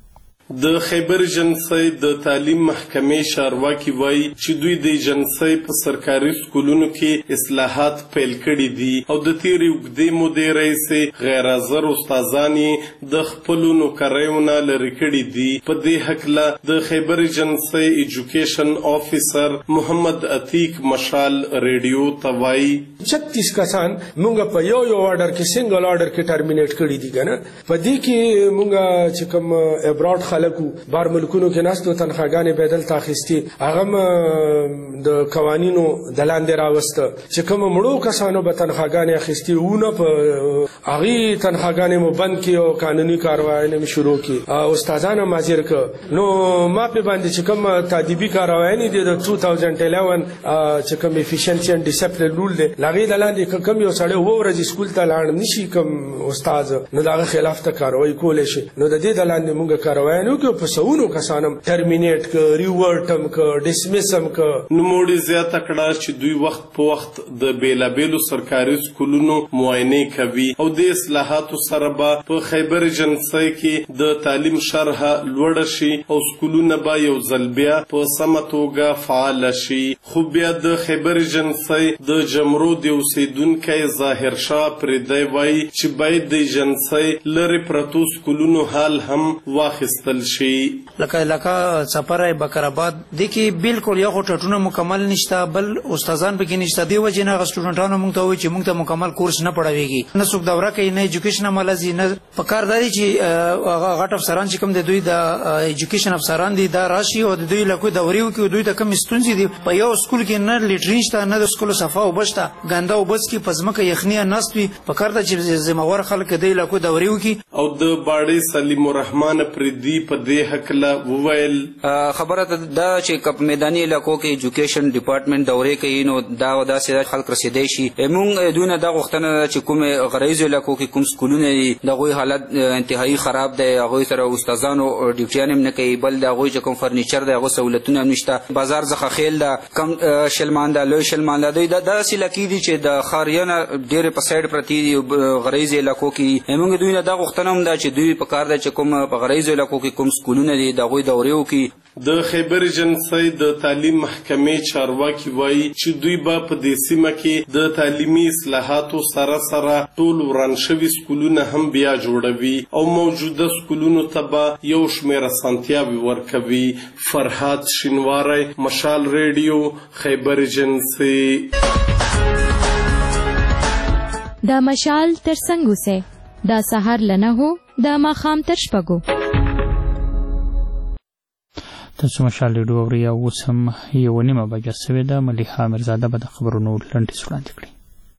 د خیبر ایجنسی د تعلیم محکمې چارواکي وایي چې دوی د ایجنسی په سرکاري سکولونو کې اصلاحات پیل کړي دي او د تیرې اوږدې مودې راهیسې غیر حاضر استادان یې د خپلو نوکریو نه لرې کړي دي. په دې هکله د خیبر ایجنسی ایجوکیشن آفیسر محمد عتیق مشال ریډیو ته وایي छत्तीस کسان مونږ په یو یو آرډر کې سنگل آرډر کې ټرمینیټ کړي دي کنه. په دې کې مونږ چې کوم ابراډ خلکو بار ملکونو کې ناستو تنخواګانې بدل تاخستي هغه د قوانینو د لاندې راوسته چې کوم مړو کسانو به تنخواګانې اخستي ونه په هغه تنخواګانې مو بند کړي او قانوني کاروایي مې شروع کړي. استادان مازیر ک نو ما په باندې چې کوم تادیبي کاروایي دي د دوه هزار یازده چې کوم افیشنسي اند ډیسپلین رول دی لاغې د لاندې کوم یو سړی وو ورځي سکول ته لاړ نشي کوم استاد نو دغه خلاف ته کاروایي کول شي. نو د دې د لاندې مونږ کاروایي نو کې په سونو کسانم ټرمینیټ ک ریورټم ک ډیسمسم ک نوموړي زیاته کړه چې دوی وخت په وخت د بیلابیلو سرکاري سکولونو معاینه کوي او د اصلاحاتو سره به په خیبر ایجنسی کې د تعلیم شرحه لوړه شي او سکولونه به یو ځل بیا په سمه توګه فعال شي. خو بیا د خیبر ایجنسی د جمرو د اوسیدونکي ظاهر شاه پردی وایي چې باید د ایجنسی لرې پرتو سکولونو حال هم واخیستل شي. لکه لکه سفرای بکر آباد د کې بالکل یو ټټونه مکمل نشته بل استادان به کې نشته دی وجه نه سټوډنټانو موږ ته وایي چې موږ ته مکمل کورس نه پړاويږي نه څوک دوره کوي نه ایجوکیشن ملازي نه په کار دی چې غټ افسران چې کوم د دوی د ایجوکیشن افسران دي دا راشي او د دوی له کوم دوري وکي دوی ته کوم ستونزې دي په یو سکول کې نه لیټرین شته نه د سکول صفه او بشته ګنده او بس کې پزمکه یخنی نستوي په کار د چې زموږ خلک دی له کوم دوري وکي. او د باړې سلیم الرحمن پردی په دې حکله وویل خبره دا چې کپ میداني علاقو کې ایجوکیشن ډپارټمنټ دورې کوي نو دا داسې خلک رسیدای شي. موږ دونه دا غوښتنه چې کوم غریزو علاقو کې کوم سکولونه دي دغه حالت انتهایی خراب دی هغه سره استادانو ډیوټیان هم نه کوي بل دغه چې کوم فرنیچر دی هغه سہولتونه نشته بازار ځخه خیل دا کم شلماندا لوی شلماندا دوی دا داسې لکې دي چې د خاریانه ډېر په سایډ پرتی غریزو علاقو کې موږ دوی دا غوښتنه هم دا چې دوی په کار دی چې کوم په غریزو علاقو کې کوم سکولونه دي دغه دورې وکړي. د خیبر ایجنسی د تعلیم محکمې چارواکي وایي چې دوی به په دې سیمه کې د تعلیمي اصلاحاتو سره سره ټول وران شوي سکولونه هم بیا جوړوي او موجوده سکولونو ته به یو شمېر اسانتیاوې ورکوي. فرحات شینواری مشال ریډیو خیبر ایجنسی. دا مشال تر څنګه سه دا سحر لنه هو دا ماخام تر شپږو. تاسو مشال ریډیو اورئ او اوس هم یوه نیمه بجه سوې ده. ملیحه میرزاده به د خبرونو لنډیز وړاندې کړي.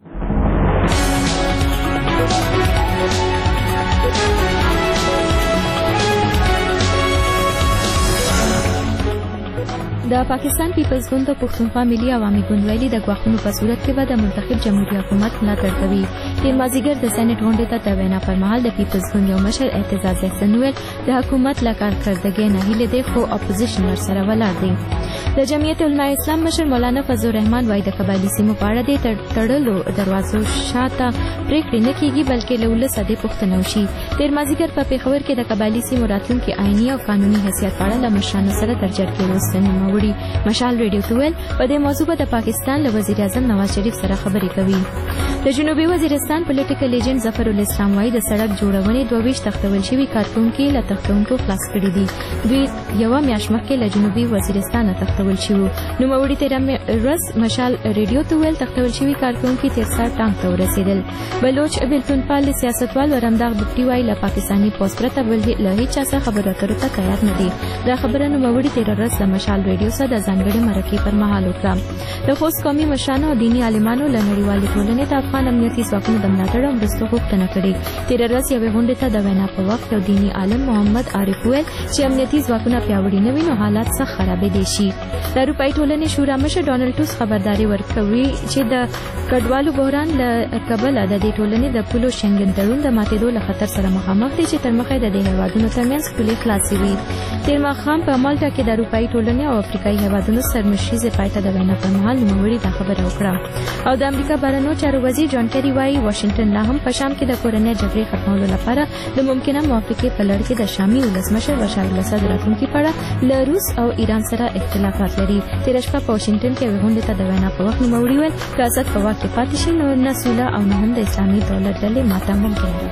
د پاکستان پیپلز ګوند د پښتونخوا ملي عوامي ګوند ویلي د ګواښونو په صورت کې به د منتخب جمهوریت حکومت ملاتړ کوي. تېر مازدیګر د سېنیټ غونډې ته د وینا پر مهال د پیپلز ګوند یو مشر اعتزاز احسن وویل د حکومت له کارکردګۍ ناهیلې دی خو اپوزیشن ورسره ولاړ دی. د جمعیت علماء اسلام مشر مولانا فضل الرحمن وایي د قبایلي سیمو په اړه د تړلو دروازو شاته پرېکړې نه کېږي بلکې له ولسه دې پوښتنه وشي. تېر مازدیګر په پېښور کې د قبایلي سیمو راتلونکي آئیني او قانوني حیثیت په اړه له مشرانو سره تر جرګې وروسته نوموړي مشال ریډیو ته ویل په دې موضوع به د پاکستان له وزیر اعظم نواز شریف سره خبرې کوي. د جنوبي وزیرستان پولیټیکل ایجنټ ظفر الاسلام وایي د سړک جوړونې دوه ویشت تختول شوي کارکوونکي له تختونکو خلاص کړي دي. دوی یوه میاشت مخکې له جنوبي وزیرستانه تختول شوي. نوموړي تېره ورځ مشال ریډیو ته ویل تختول شوي کارکوونکي تیرسار ټانک ته ورسېدل. بلوچ بېلتونپال سیاستوال ورمداغ بګټي وایي له پاکستاني پوځ پرته بل له هېچ چا سره خبرو اترو ته تیار نه دي. دا خبره نوموړي تېره ورځ له مشال ریډیو سره د ځانګړې مرکې پر مهال وکړه. د خوست قومي مشرانو او دیني عالمانو له نړیوالې ټولنې د افغان امنیتي ځواکونو د ملاتړ او مرستو غوښتنه کړې. تېره ورځ یوې غونډې ته د وینا په وخت یو دیني عالم محمد عارف وویل چې امنیتي ځواکونه پیاوړي نه وي نو حالات سخت خرابېدی شي. د اروپایي ټولنې شورا مشر ډانلډ ټوسک خبرداري ورکوي چې د کډوالو بحران له کبله د دې ټولنې د پولو شنګن تړون د ماتېدو له خطر سره مخامخ دی چې تر مخه د دې هیوادونو ترمنځ پولې خلاصې وي. تېر ماښام په مالټا کې د اروپایي ټولنې او افریقایي هیوادونو سرمشریزې پای ته د وینا پر مهال نوموړي دا خبره وکړه. او د امریکا بهرنیو چارو وزیر جان کیری وایي واشنګټن لا هم په شام کې د کورنۍ جګړې ختمولو لپاره د ممکنه موافقې په لړ کې د شامي ولسمشر بشار الاسد راتلونکي په اړه له روس او ایران سره اختلافات لري. تېره شپه په واشنګټن کې یوې غونډې ته د وینا په وخت نوموړي ویل که اسد په واک کې پاتې شي نو نه سوله او نه هم د اسلامي دولت ډلې ماته ممکن ده.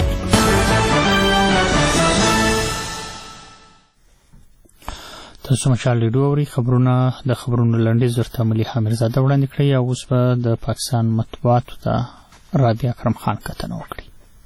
تاسو مشال ریډیو اورئ. خبرونه د خبرونو لنډیز ورته ملیحه میرزاده وړاندې کړئ او اوس به د پاکستان مطبوعاتو ته رابعه اکرم خان کتنه وکړي.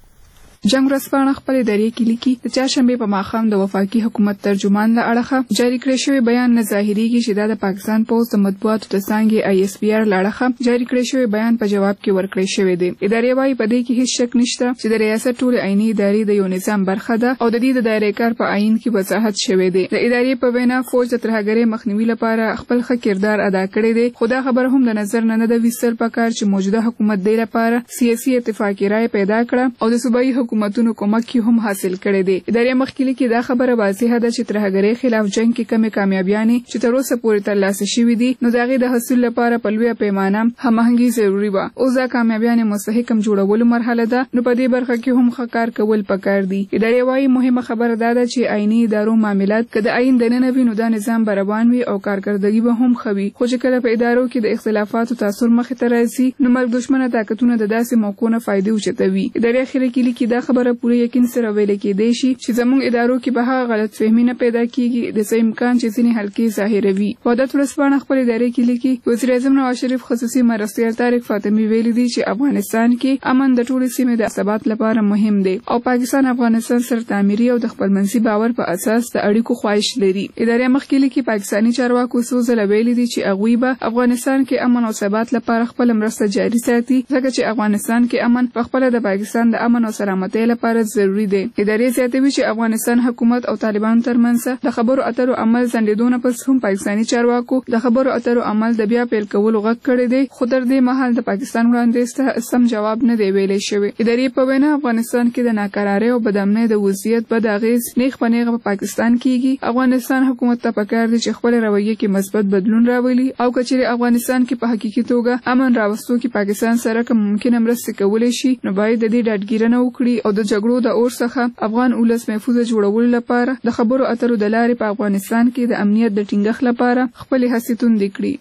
جنگ ورځپاڼه خپل ادارې کې لیکي د چهارشنبې په ماښام د وفاقي حکومت ترجمان له اړخه جاری کړی شوی بیان نه ظاهریږي چې دا د پاکستان پوز د مطبوعاتو د څانګې آی اس پی آر له اړخه جاری کړی شوی بیان په جواب کې ورکړی شوی دی. ادارې وايي په دې کې هیڅ شک نشته چې د ریاست ټول عیني ادارې د یو نظام برخه ده او د دې د دایره کار په عین کې وضاحت شوی دی. د ادارې په وینا فوج د ترهګرۍ مخنیوي لپاره خپل ښه کردار ادا کړی دی خو دا خبره هم د نظر نه نه ده ویستل پکار چې موجوده حکومت دی لپاره سیاسي اتفاقی رائے پیدا کړه او د صوبایي حکومتونو کومک کې هم حاصل کړي دي. ادارې مخکې کې دا خبره واضحه ده چې ترهګرۍ خلاف جنگ کې کمې کامیابیانې چې تر اوسه پورې ترلاسه شوې دي نو د هغې د حاصل لپاره په لویه پیمانه هماهنګي ضروري وه. اوس دا کامیابیانې مستحکم جوړولو مرحله ده نو په دې برخه کې هم ښه کار کول پکار دي. ادارې وایي مهمه خبره دا ده چې عیني ادارو معاملات که د عین دننه وي نو دا نظام به روان وي او کارکردګي به هم ښه وي خو چې کله په ادارو کې د اختلافاتو تاثر مخې ته راځي نو مرګ دښمنه طاقتونه د داسې موقعو نه فایدې اوچتوي. ادارې اخر کې لیکي دا خبره پوره یقین سره ویل کېدای شي چې زموږ ادارو کې به هغه غلط فهمي نه پیدا کیږي د څه امکان چې ځینې حلقې ظاهروي. وحدت ورځپاڼه خپل ادارې کې لیکي وزیر اعظم نواز شریف خصوصي مرستیال طارق فاطمي ویلي دي چې افغانستان کې امن د ټولې سیمې د ثبات لپاره مهم دی او پاکستان افغانستان سره تعمیري او د خپلمنځي باور په اساس د اړیکو خواهش لري. ادارې مخکې لیکي پاکستاني چارواکو څو ځله ویلي دي چې هغوی به افغانستان کې امن او ثبات لپاره خپل مرسته جاري ساتي ځکه چې افغانستان کې امن په خپله د پاکستان د امن او سلامتۍ لپاره ضروري دی. ادارې زیاتوي چې افغانستان حکومت او طالبانو ترمنځ د خبرو اترو عمل ځنډېدو نه پس هم پاکستاني چارواکو د خبرو اترو عمل د بیا پیل کولو غږ کړی دی خو تر دې مهال د پاکستان وړاندیز ته سم جواب نه دی ویلی شوی. ادارې په وینا افغانستان کې د ناکرارۍ او بدامنۍ د وضعیت بد اغېز نیغ په نیغه په پاکستان کېږي. افغانستان حکومت ته پکار دی چې خپل رویه کې مثبت بدلون راولي او که چیرې افغانستان کې په حقیقي توګه امن راوستو کې پاکستان سره کوم ممکنه مرستې کولی شي نو باید د دې ډاډګیرنه وکړي او د جګړو د اور څخه افغان ولس محفوظه جوړولو لپاره د خبرو اترو د لارې په افغانستان کې د امنیت د ټینګښت لپاره خپلې هڅې توندې کړي.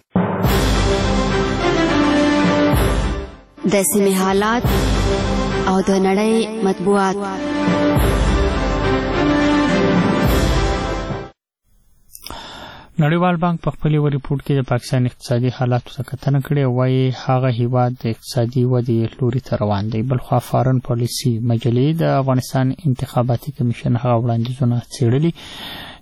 د سیمې حالات او د نړۍ مطبوعات. نړیوال بانک په خپل یو ریپورت کې د پاکستان اقتصادي حالاتو ته کتنه کړې او وايي هغه هیواد د اقتصادي ودې لوري ته روان دی. بلخوا فارن پالیسي مجلې د افغانستان انتخاباتي کمیشن هغه وړاندیزونه څېړلي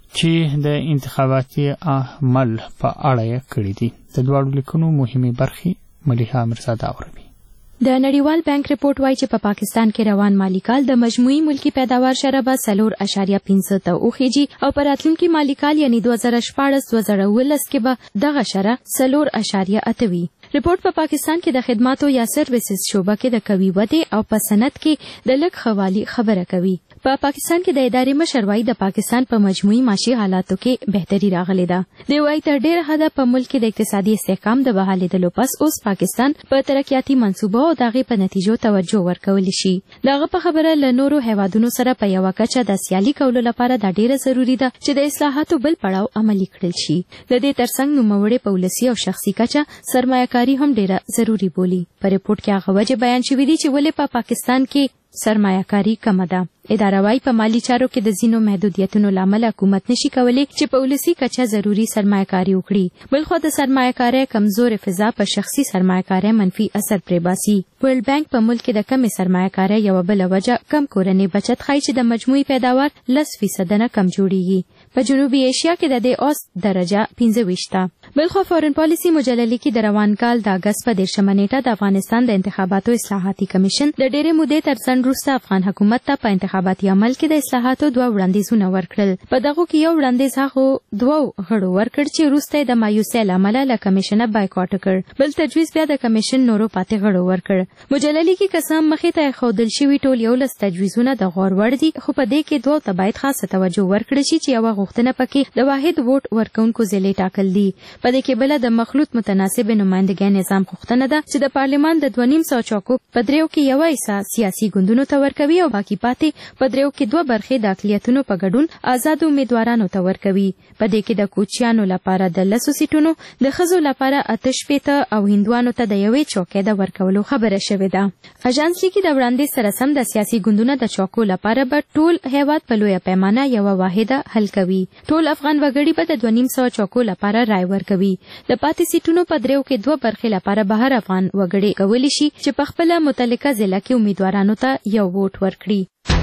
چې د انتخاباتي عمل په اړه یې کړي دي. د دواړو لیکنو مهمې برخې ملیحه میرزاده اوروي. د نړیوال بانک رپورټ وایي چې په پا پاکستان کې روان مالی کال د مجموعي ملکی پیداوار شرح به څلور اعشاریه پنځه ته وخیږي او په راتلونکي مالی کال یعنی دوه زره شپاړس دوه زره اوولس کې به دغه شرح څلور اعشاریه اته وي. رپورټ په پا پاکستان کې د خدماتو یا سرویسز شعبه کې د قوي ودې او په صنعت کې د لږ خوالي خبره کوي. په پا پاکستان کې د ادارې مشر وایي د پاکستان په مجموعي معاشي حالاتو کې بهتري راغلې ده. دی وایي تر ډېره حده په ملک کې د اقتصادي استحکام د بحالېدلو پس اوس پاکستان په ترقیاتي منصوبو او د هغې په نتیجو توجه ورکولی شي. د هغه په خبره له نورو هیوادونو سره په یوه کچه د سیالي کولو لپاره دا ډېره ضروري ده چې د اصلاحاتو بل پړاو عملي کړل شي. د دې ترڅنګ نوموړې په ولسي او شخصي کچه سرمایه‌کاري هم ډېره ضروري بولي. په رپورټ کې هغه وجې بیان شوي دي چې ولې په پاکستان کې سرمایه‌کاري کمه ده. اداره وايي په مالی چارو کې د ځینو محدودیتونو لامل حکومت نشي کولی چې په ولسي کچه ضروري سرمایه‌کاري وکړي. بلخو د سرمایه‌کارۍ کمزورې فضا په شخصي سرمایه‌کارۍ منفي اثر پرې باسي. ورلد بانک په ملک کې د کمې سرمایه‌کارۍ یوه بله وجه کم کورنۍ بچت ښایي چې د مجموعي پیداوار لس فیصده نه کم جوړیږي. په جنوبي ایشیا کې د دې اوس درجه پنځه ویشت ده. بلخو فورن پالیسي مجله لیکي د روان کال د اګست په دېرشمه نیټه د افغانستان د انتخاباتو اصلاحاتي کمیشن د ډېرې مودې تر ځنډ وروسته افغان حکومت ته په انتخاباتي عمل کې د اصلاحاتو دوه وړاندیزونه ورکړل. په دغو کې یو وړاندیز هغو دوو غړو ورکړ چې وروسته د مایوسۍ له امله له کمیشنه بایکاټ کړ. بل تجویز بیا د کمیشن نورو پاتې غړو ورکړ. مجله لیکي که څه هم مخې ته ایښودل شوي ټول یولس تجویزونه د غور وړ دي، خو په دې کې دوو ته باید خاصه توجه ورکړل شي چې یوه غوښتنه پکې د واحد ووټ ورکوونکو ضلعې ټاکل دي. په دې کې بله د مخلوط متناسب نمایندګۍ نظام غوښتنه ده چې د پارلمان د دوه نیم سوه چوکو په دریو کې یوه حصه سیاسي ګوندونو ته ورکوي او باقي پاتې په دریو کې دوه برخې د اقلیتونو په ګډون آزادو امیدوارانو ته ورکوي. په دې کې د کوچیانو لپاره د لسو سیټونو، د ښځو لپاره اته شپېته او هندوانو ته د یوې چوکۍ د ورکولو خبره شوې ده. اژانس لیکي د وړاندیز سره سم د سیاسي ګوندونو د چوکو لپاره به ټول هیواد په لویه پیمانه یوه واحده حل کوي. ټول افغان وګړي به د دوه نیم سوه چوکو لپاره رای ورکوي. د پاتې سیټونو په دریو کې دوه برخې لپاره به هر افغان وګړي کولی شي چې په خپله متعلقه ضلع کې امیدوارانو ته یو ووټ ورکړي.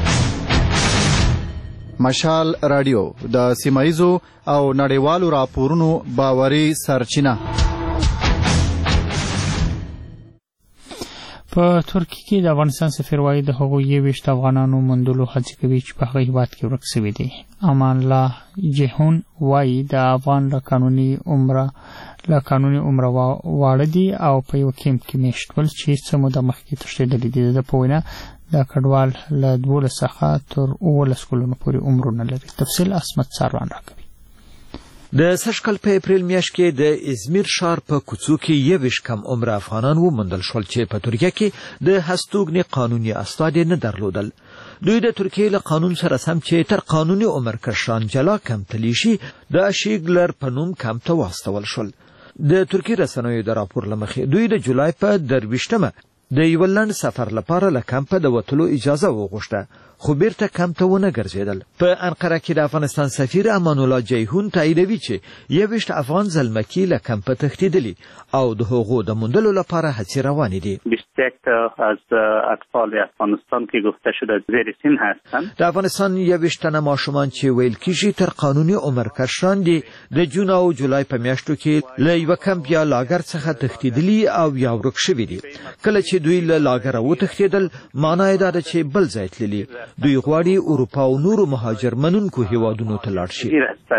مشال رادیو د سیمایزو او نړیوالو راپورونو باوري سرچینه. په ترکیه کې د افغانستان سفیر وایي د هغو یوویشت افغانانو موندلو هڅې کوي چې په هغه هېواد کې ورک سوي دي. امان الله جهون وایي د افغان له قانوني عمره له قانوني عمره واړه دي او په یو کیمپ کې میشت ول چې څه موده مخکې تښتېدلي دي. د په وینا د کډوال له دولس څخه تر اوولس کلونو پورې عمرونه لري. تفصیل اسمت ساروان راکوي. د سږکال په اپریل میاشت کې د ازمیر ښار په کوڅو کې یوویشت کم عمره افغانان وموندل شول چې په ترکیه کې د هستوګنې قانوني استاد نه درلودل. دوی د ترکیه له قانون سره سم چې تر قانوني عمر کشران جلا کم تلی شي د اشیګلر په نوم کم ته واستول شول. د ترکیه رسنیو د راپور له مخې دوی د جولای په درویشتمه د یو لنډ سفر لپاره له کمپه د وتلو اجازه وغوښته، خو بیرته کمپ ته ونه ګرځېدل. په انقره کې د افغانستان سفیر امان الله جیهون تاییدوي چې یوویشت افغان زلمکي له کمپه تښتېدلي او د هغو د موندلو لپاره هڅې روانې دي. بیست یک تا از اطفال افغانستان که گفته شده زیر سن هستند. د افغانستان یوویشت تنه ماشومان چې ویل کېږي تر قانوني عمر کشران دي د جون او جولای په میاشتو کې له یوه کمپ یا لاګر څخه تښتېدلي او یا ورک شوي دي. کله چې دوی له لاګره وتښتېدل معنا یې دا ده چې بل ځای تللي. دوی غواړي اروپا او نورو مهاجر منونکو هیوادونو ته لاړ شي.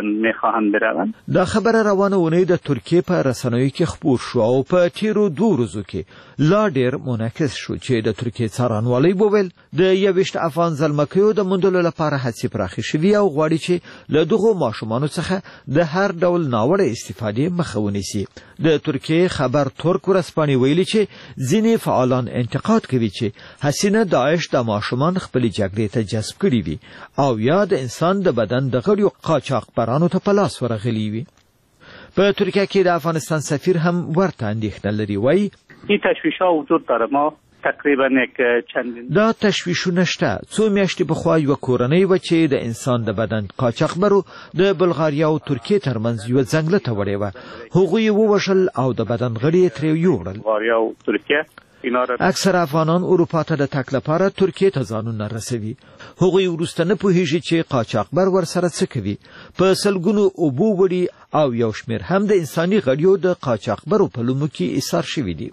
دا خبره روانه اونۍ د ترکیې په رسنیو کې خپور شو او په تیرو دوو ورځو کې لا ډېر منعکس شو چې د ترکیې څارنوالۍ وویل د یوویشت افغان زلمکیو د موندلو لپاره هڅې پراخې شوي او غواړي چې له دغو ماشومانو څخه د هر ډول ناوړه استفادې مخه ونیسي. د ترکیې خبر ترک ورځپاڼې ویلي چې ځینې فعالان انتقاد کوي چې حسینه داعش د ماشومان خپلې جګړې ته جذب کړي وي او یا د انسان د بدن د غړیو قاچاقبرانو ته په لاس ورغلي وي. په ترکیه کې د افغانستان سفیر هم ورته اندېښنه لري. وایي این تشویش‌ها وجود داره. ما تقریبا یک چندین دا تشویشونه شته. څو میاشتې پخوا یوه کورنۍ وه چې د انسان د بدن قاچاقبرو د بلغاریا او ترکیې ترمنځ یوه ځنګله ته وړې وه. هغوی یې ووژل او د بدن غړي یې ترې یوړل. بلغاریا او ترکیه اکثر افغانان اروپا ته د تګ لپاره ترکیې ته ځانونه رسوي. هغوی وروسته نه پوهیږي چې قاچاقبر ورسره څه کوي. په سلګونو اوبو وړي او یو شمېر هم د انساني غړیو د قاچاقبرو په لومو کې ایثار شوي دي.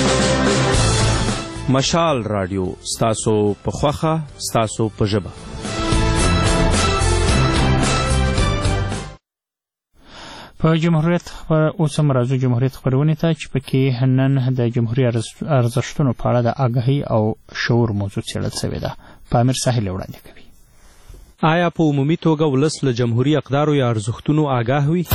مشال رادیو ستاسو په خوښه ستاسو په ژبه. په جمهوریت اوس هم راځو جمهوریت خپرونې ته چې پکې نن د جمهوریت ارزښتونو په اړه د آګاهۍ او شعور موضوع څېړل شوې ده. پامیر ساحل وړاندې کوي. آیا په عمومي توګه ولس له جمهوري اقدارو یا ارزښتونو آګاه وي؟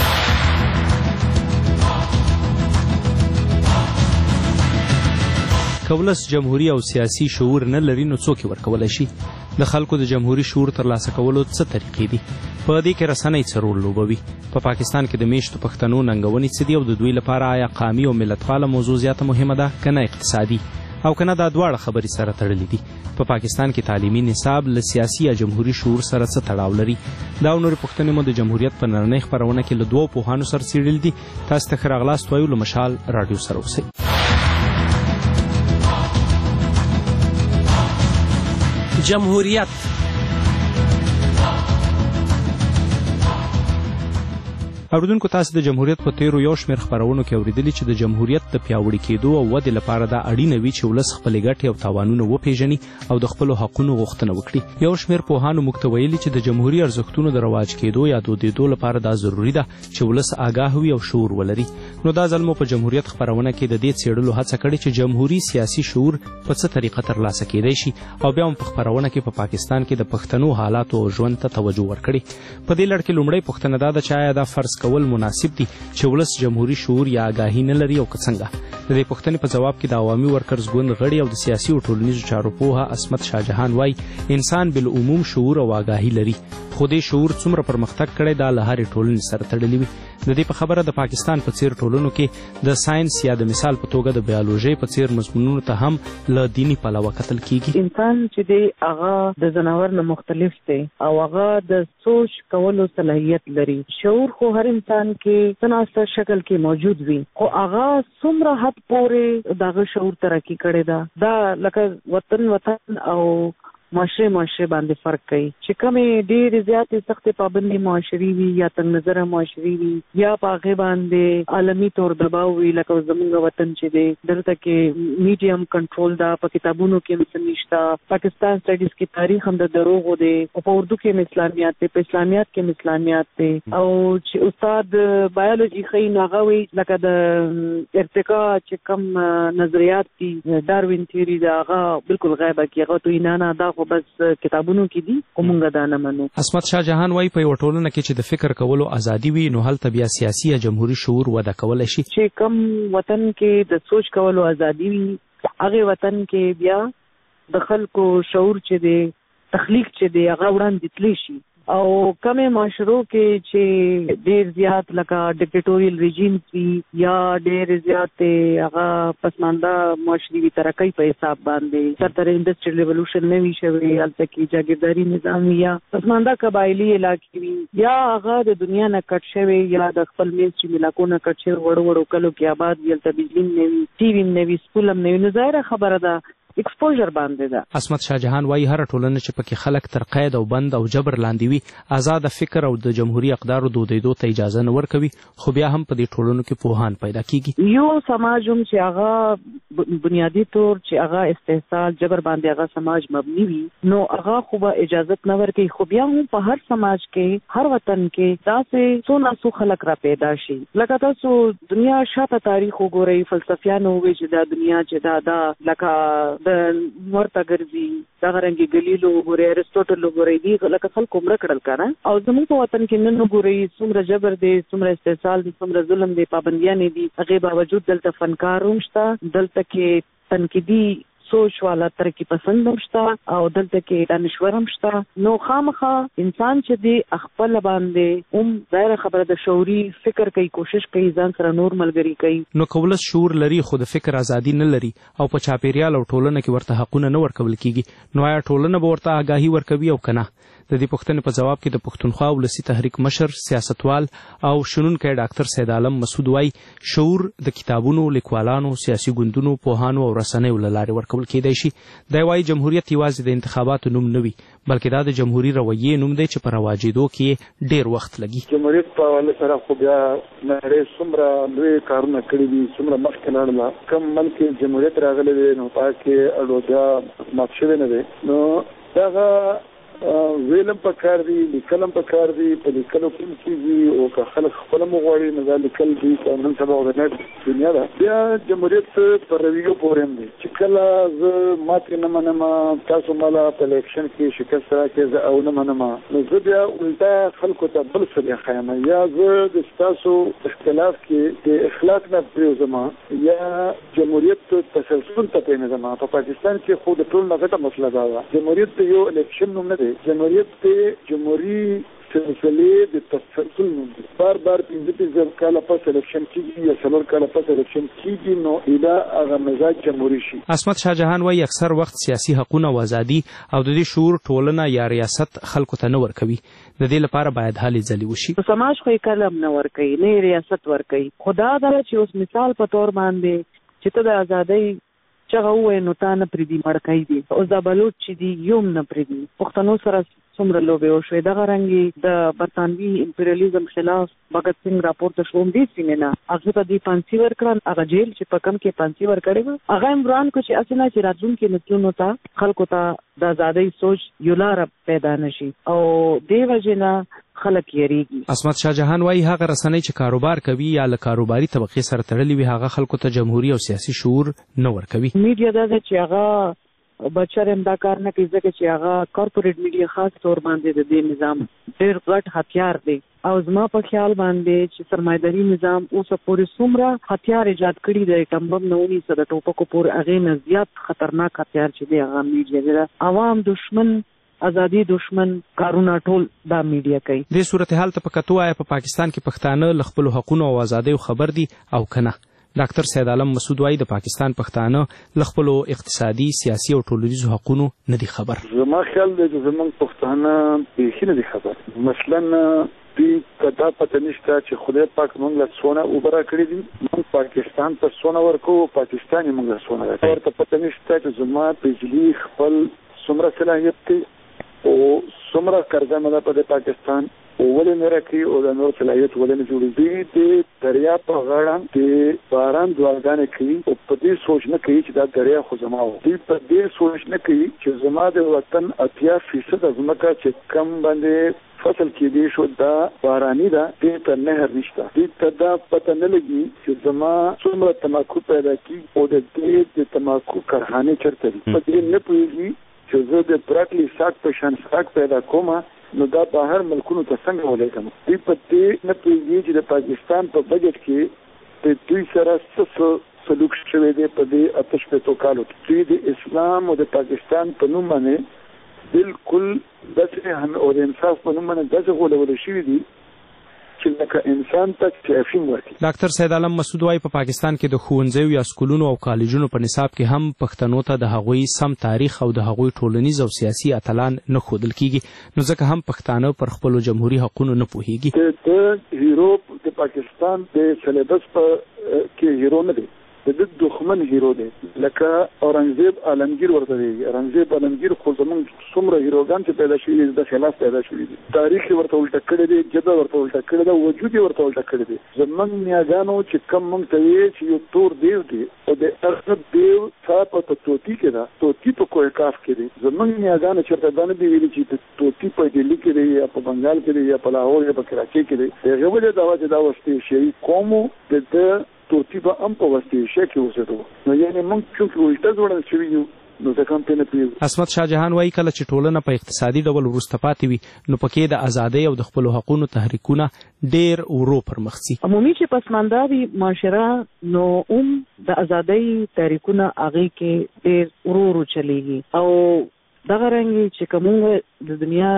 که ولس جمهوري او سیاسي شعور نه لري نو څوک یې ورکولی شي؟ د خلکو د جمهوري شعور ترلاسه کولو څه طریقې دي؟ په دې کې رسنۍ څه رول لوبوي؟ په پاکستان کې د میشتو پښتنو ننګونې څه دي او د دوی لپاره آیا قامي او ملتپاله موضوع زیاته مهمه ده که نه اقتصادي؟ او که نه دا دواړه خبرې سره تړلې دي؟ په پاکستان کې تعلیمي نصاب له سیاسي یا جمهوري شعور سره څه تړاو لري؟ دا او نورې پوښتنې مو د جمهوریت په نننۍ خپرونه کې له دوو پوهانو سره څېړلي دي. تاسو ته ښه راغلاست وایو. له مشال راډیو سره اوسئ. جمهوریت اوریدونکو، تاسو د جمهوریت په تیرو یو شمېر خپرونو کې اورېدلي چې د جمهوریت د پیاوړي کېدو او ودې لپاره دا اړینه وي چې ولس خپلې ګټې او تاوانونه وپېژني او د خپلو حقونو غوښتنه وکړي. یو شمېر پوهانو موږ ته ویلي چې د جمهوري ارزښتونو د رواج کېدو یا دودېدو لپاره دا ضروري ده چې ولس آګاه وي او شعور ولري. نو دا ځل مو په جمهوریت خپرونه کې د دې څېړلو هڅه کړې چې جمهوري سیاسي شعور په څه طریقه ترلاسه کېدی شي او بیا هم په خپرونه کې په پاکستان کې د پښتنو حالاتو او ژوند ته توجه ورکړي. په دې لړ کې لومړی پوښتنه دا ده چې آیا دا فرض کول مناسب دي چې ولس جمهوري شعور یا آګاهي نه لري او که څنګه؟ د دې پوښتنې په جواب کې د عوامي ورکرز ګوند غړي او د سیاسي او ټولنیزو چارو پوهه عصمت شاهجهان وایي انسان بالعموم شعور او آګاهي لري، خو دې شعور څومره پرمختګ کړی دا له هرې ټولنې سره تړلی وي. د دې په خبره د پاکستان په څیر ټولنو کې د ساينس یا د مثال په توګه د بیولوژي په څیر مضمونونو ته هم له دیني پلوه کتل کیږي. انسان چې دی هغه د ځناور نه مختلف دی او هغه د سوچ کولو صلاحیت لري. شعور خو هر انسان کې تناسب شکل کې موجود وي، خو هغه څومره حد پورې دغه شعور ترقی کړی دا دا لکه وطن وطن او معاشره معاشره باندې فرق کوي. چې کومې ډېرې زیاتې سختې پابندي معاشري وي یا تنګ نظره معاشري وي یا په هغې باندې عالمي طور دباو وي، لکه زموږ وطن چې دی دلته کې میډیم کنټرول ده، په کتابونو کې هم څه نشته. پاکستان سټډیز کې تاریخ هم د دروغو دی او په اردو کې هم اسلامیات دی، په اسلامیات کې هم اسلامیات دی. او چې استاد بایولوژي ښیي نو هغه وایي لکه د ارتقا چې کوم نظریات دي ډاروین تیوري ده هغه بالکل غیبه کې هغه توی نه نه دا بس کتابونو کې دي او مونږ دا نه منو. عصمت شاهجهان وایي په یو ټولنه کې چې د فکر کولو ازادي وي نو هلته بیا سیاسي یا جمهوري شعور وده کولی شي. چې کم وطن کې د سوچ کولو ازادي وي هغه وطن کې بیا د خلکو شعور چې دی تخلیق چې دی هغه وړاندې تللی شي. او کمې معاشرو کې چې ډېر زیات لکه ډیکټیټوریل ریژیمز وي یا ډېر زیات هغه پسمانده معاشري وي ترقۍ په حساب باندې سرتر انډسټریل ریولوشن نه وي شوی، هلته کې جاګیرداري نظام وي یا پسمانده قبایلي علاقې وي یا هغه د دنیا نه کټ شوی یا د خپل میز چې ملاکو نه کټ شوی وړو وړو کلو کې آباد وي، هلته بجلي نه وي، ټي وي نه وي، سکول هم نه وي. نو ظاهره خبره ده ایکسپوژر باندې ده. عصمت شاهجهان وایي هر ټولنه چې پکې خلک تر قید او بند او جبر لاندې وي آزاد فکر او د جمهوری اقدارو دودېدو ته اجازه نه ورکوي، خو بیا هم په دې ټولنو کې پوهان پیدا کیږي. یو سماج هم چې هغه بنیادی طور چې هغه استحصال جبر باندې هغه سماج مبني وي نو هغه خو به اجازه نه ورکوي، خو بیا هم په هر سماج کې هر وطن کې داسې څو ناسو خلک را پیدا شي. لکه تاسو دنیا شاته تاریخ وګورئ، فلسفیانو وایي چې دا دنیا چې دا دا لکه د ورته ګرځي، دغه رنګي ګلیلو وګورئ، ارسطوټل وګورئ، دي لکه خلکو مړه کړل کنه. او زموږ په وطن کې نن وګورئ څومره جبر دی، څومره استحصال دی، څومره ظلم دی، پابندیانې دي. هغې باوجود دلته فنکار هم شته، دلته کې تنقیدي سوچ والا ترقی پسند هم شته او دلته کې دانشور هم شته. نو خامخا انسان چې دی خپل باندې هم ظاهره خبره د شعوري فکر کوي، کوشش کوي ځان سره نور ملګري کوي. نو کولس شعور لري خو د فکر ازادي نه لري او په چاپیریال او ټولنه کې ورته حقونه نه ورکول کیږي، نو آیا ټولنه به ورته آګاهي ورکوي او کنه؟ د دې پوښتنې په جواب کې د پښتونخوا ولسي تحریک مشر سیاستوال او شنونکی ډاکټر سید عالم مسعود وایي شعور د کتابونو، لیکوالانو، سیاسي ګوندونو، پوهانو او رسنیو له لارې ورکول کیدای شي. دی وایي جمهوریت یوازې د انتخاباتو نوم نه وي بلکې دا د جمهوري رویې نوم دی چې په رواجېدو کې ډېر وخت لګي. جمهوریت په حواله سره خو بیا نړۍ څومره لوی کارونه کړي دي، څومره مخکې لاړله. کوم ملک کې جمهوریت راغلی دی نو په هغه کې اړودا مات شوی نه دی. نو دغه ویلم په کار دی، لیکلم په کار دی، په لیکلو کوم کېږي او که خلک خپله مو غواړي نو دا لیکل دي نن سبا د نټ دنیا ده. بیا جمهوریت په رویو پورې هم دی چې کله زه ماتې نه منم، تاسو ماله په الیکشن کې شکست راکړئ زه او نه منم، نو زه بیا الټا خلکو ته بل څه بیا ښیم، یا زه د ستاسو اختلاف کې د اخلاق نه پرېوځم یا جمهوریت تسلسل ته پرېنځم. په پاکستان کې خو د ټول نه غټه مسله دا ده، جمهوریت ته یو الیکشن نوم نه دی، جمهوریت ته جمهوري سلسلې د تسلسل نوم دی. بار بار پنځه پنځه کاله پس الیکشن کېږي یا څلور کاله پس الیکشن کېږي نو ایله هغه مزاج جمهوري شي. عصمت شاه جهان وایي اکثر وخت سیاسي حقونه او ازادي او د دې شعور ټولنه یا ریاست خلکو ته نه ورکوي. د دې لپاره باید هلې ځلې وشي. سماج خو یې کله هم نه ورکوي، نه ریاست ورکوي. خو دا ده چې اوس مثال په طور باندې چې ته د ازادۍ چغه ووایې نو تا نه پرېږدي مړکۍ دي، اوس دا بلوچ چې دي یو هم نه پرېږدي. پښتنو سره څومره لوبې وشوې، دغه رنګې د برطانوي امپریالیزم خلاف بګت سنګ راپورته شو، هم دې سیمې نه هغه ته دوی پانسي ورکړل. هغه جیل چې په کم کې پانسي ورکړې وه هغه هم وران کړو چې هسې نه چې راتلونکي نسلونو ته خلکو ته د ازادۍ سوچ یو لاره پیدا نه شي او دې وجې نه خلک یریږي. عصمت شاه جهان وایي هغه رسنۍ چې کاروبار کوي یا له کاروباري طبقې سره تړلې وي هغه خلکو ته جمهوري او سیاسي شعور نه ورکوي. میډیا دا ده چې هغه بچر هم دا کار نه کوي ځکه چې هغه کارپوریټ میډیا خاص طور باندې د دې نظام ډېر غټ هتیار دی او زما په خیال باندې چې سرمایداري نظام اوس پورې څومره هتیار ایجاد کړي دی، کم بم نه ونیسه د ټوپکو پورې هغې نه زیات خطرناک هتیار چې دی هغه میډیا دی. عوام دشمن، ازادي دشمن کارونه ټول دا میډیا کوي. دې صورتحال ته په کتو آیا په پاکستان کې پښتانه له خپلو حقونو او ازادیو خبر دي او که نه؟ ډاکټر سید عالم مسعود وایي د پاکستان پښتانه له خپلو اقتصادي، سیاسي او ټولنیزو حقونو نه دي خبر. زما خیال دی چې زموږ پښتانه بیخي نه دي خبر. مثلا دوی ته دا پته نشته چې خدای پاک موږ له څونه اوبه راکړي دي، موږ پاکستان ته څونه ورکوو، پاکستان یې موږ له څونه راکوي. ورته پته نشته چې زما بجلي خپل څومره صلاحیت دی او څومره قرضه مې ده په پاکستان او ولې نه راکوي او د نور صلاحیت ولې نه جوړوي. دوی د دریا په غاړه د باران دعاګانې کوي او په دې سوچ نه کوي چې دا دریا خو زما و. دوی په دې سوچ نه کوي چې زما د وطن اتیا فیصده ځمکه چې کم باندې فصل کېدی شو دا باراني ده، دې ته نهر نشته. دې ته دا پته نه لګي چې زما څومره تماکو پیدا کېږي او د دې د تماکو کارخانې چېرته دي. په دې نه پوهېږي چې زه د براکلي ساک په شان ساک پیدا کوم نو دا بهر ملکونو ته څنګه ولیږم. دوی په دې نه پوهېږي چې د پاکستان په بجټ کې د دوی سره څه سلوک شوی دی په دې اته شپېتو کالو کې. دوی د اسلام او د پاکستان په نوم باندې بالکل داسې او د انصاف په نوم باندې داسې غولول شوي دي چې لکه انسان ته تعفیم ورکړي. ډاکټر سید عالم مسعود وایي په پاکستان کې د ښوونځیو یا سکولونو او کالجونو په نصاب کې هم پښتنو ته د هغوی سم تاریخ او د هغوی ټولنیز او سیاسي اتلان نه ښودل کېږي، نو ځکه هم پښتانه پر خپلو جمهوري حقونو نه پوهېږي. د هیرو د پاکستان د سلیبس په کې هیرو نه دی، د د دښمن هیرو دی. لکه اورنګزیب عالمگیر ورته دی. اورنګزیب عالمگیر خو زموږ څومره هیروګان چې پیدا شوي دي د خلاف پیدا شوي دي، تاریخ یې ورته الټه کړی دی، جده ورته الټه کړې ده، وجود یې ورته الټه کړی دی. زموږ نیاګانو چې کم موږ ته ویې چې یو تور دیو دی او د هغه دیو څا په توتي کې ده، توتي په کوهکاف کې دی. زموږ نیاګانو چېرته دا نه دي ویلي چې توتي په ډیلي کې دی یا په بنګال کې دی یا په لاهور یا په کراچۍ کې دی. د هغې وجې دا وه چې دا وستې شیعي قومو د ده توتی به هم په وستې شی کې اوسېدو، نو یعنې موږ چونکې الټه ځوړل شوي یو نو ځکه هم پرې نه پوهېږو. عصمت شاه جهان وایي کله چې ټولنه په اقتصادي ډول وروسته پاتې وي نو پکې د ازادۍ او د خپلو حقونو تحریکونه ډېر ورو پرمخ ځي. عمومي چې پسمانده وي معاشره نو هم د ازادۍ تحریکونه هغې کې ډېر ورو ورو چلیږي او دغه رنګ چې کومه د دنیا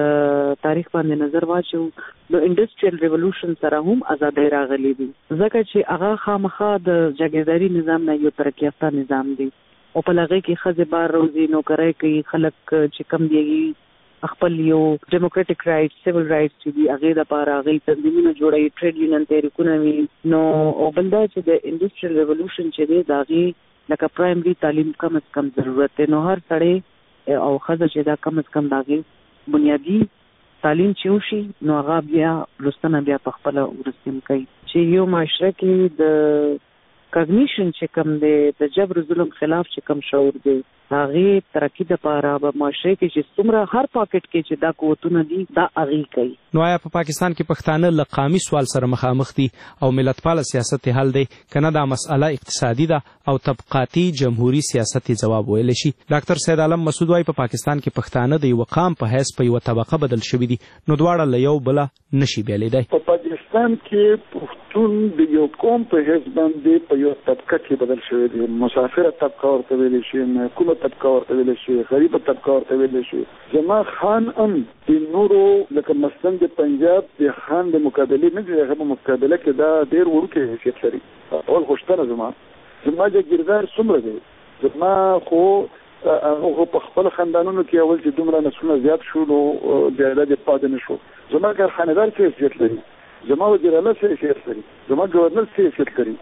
په تاریخ باندې نظر واچو د انډسټریل ریولوشن سره هم ازادۍ راغلي دي، ځکه چې هغه خامخا د جاګیرداري نظام نه یو ترقي یافته نظام دی او په هغې کې ښځې بار روزي، نوکرۍ کوي، خلک چې کم دی خپل یو ډیموکراټک رائټ سیویل رائټ چې دی هغه د لپاره هغه تنظیمونه جوړوي ټریډ یونین تحریکونه وي نو او بل دا چې د انډستریل ریولوشن چې دی دا غي لکه پرایمري تعلیم کم از کم ضرورت دی نو هر سړی او ښځه چې دا کم از کم دا غي بنیادی تعلیم چې وشي نو هغه بیا لوستنه بیا په خپل ورستیم کوي چې یو معاشره کې د کاګنیشن چې کم دی د جبر ظلم خلاف چې کم شعور دی هغه ترقی د پاره به معاشره کې چې څومره هر پاکټ کې چې دا قوتونه دي دا اغي کوي نو آیا په پاکستان کې پښتانه له قامي سوال سره مخامخ دي او ملتپال سیاست حل دی کنه دا مسأله اقتصادي ده او طبقاتي جمهوریت سیاست جواب ویل شي ډاکټر سید عالم مسعود وايي په پاکستان کې پښتانه د یو قام په حیث په یو طبقه بدل شوی دي نو دواړه له یو بل نشي بیلیدای په پاکستان کې پښتون د یو قوم په حیث باندې په یو طبقه کې بدل شوی دی مسافر طبقه ورته ویل شي حکومت طبقه ورته ویل شي غریب طبقه ورته ویل شي زما خان ام د نورو لکه مثلا د پنجاب د خان د مقابله نه دی هغه مقابله کې دا ډیر ورکه حیثیت لري اول خوشتره زما زما د ګردار څومره دی زما خو هغه په خپل خاندانونو کې اول چې دومره نسلونه زیات شو نو د علاج پاتې نشو زما ګر خاندان کې حیثیت لري زما وزیر اعلی څه حیثیت لري زما گورنر څه حیثیت لري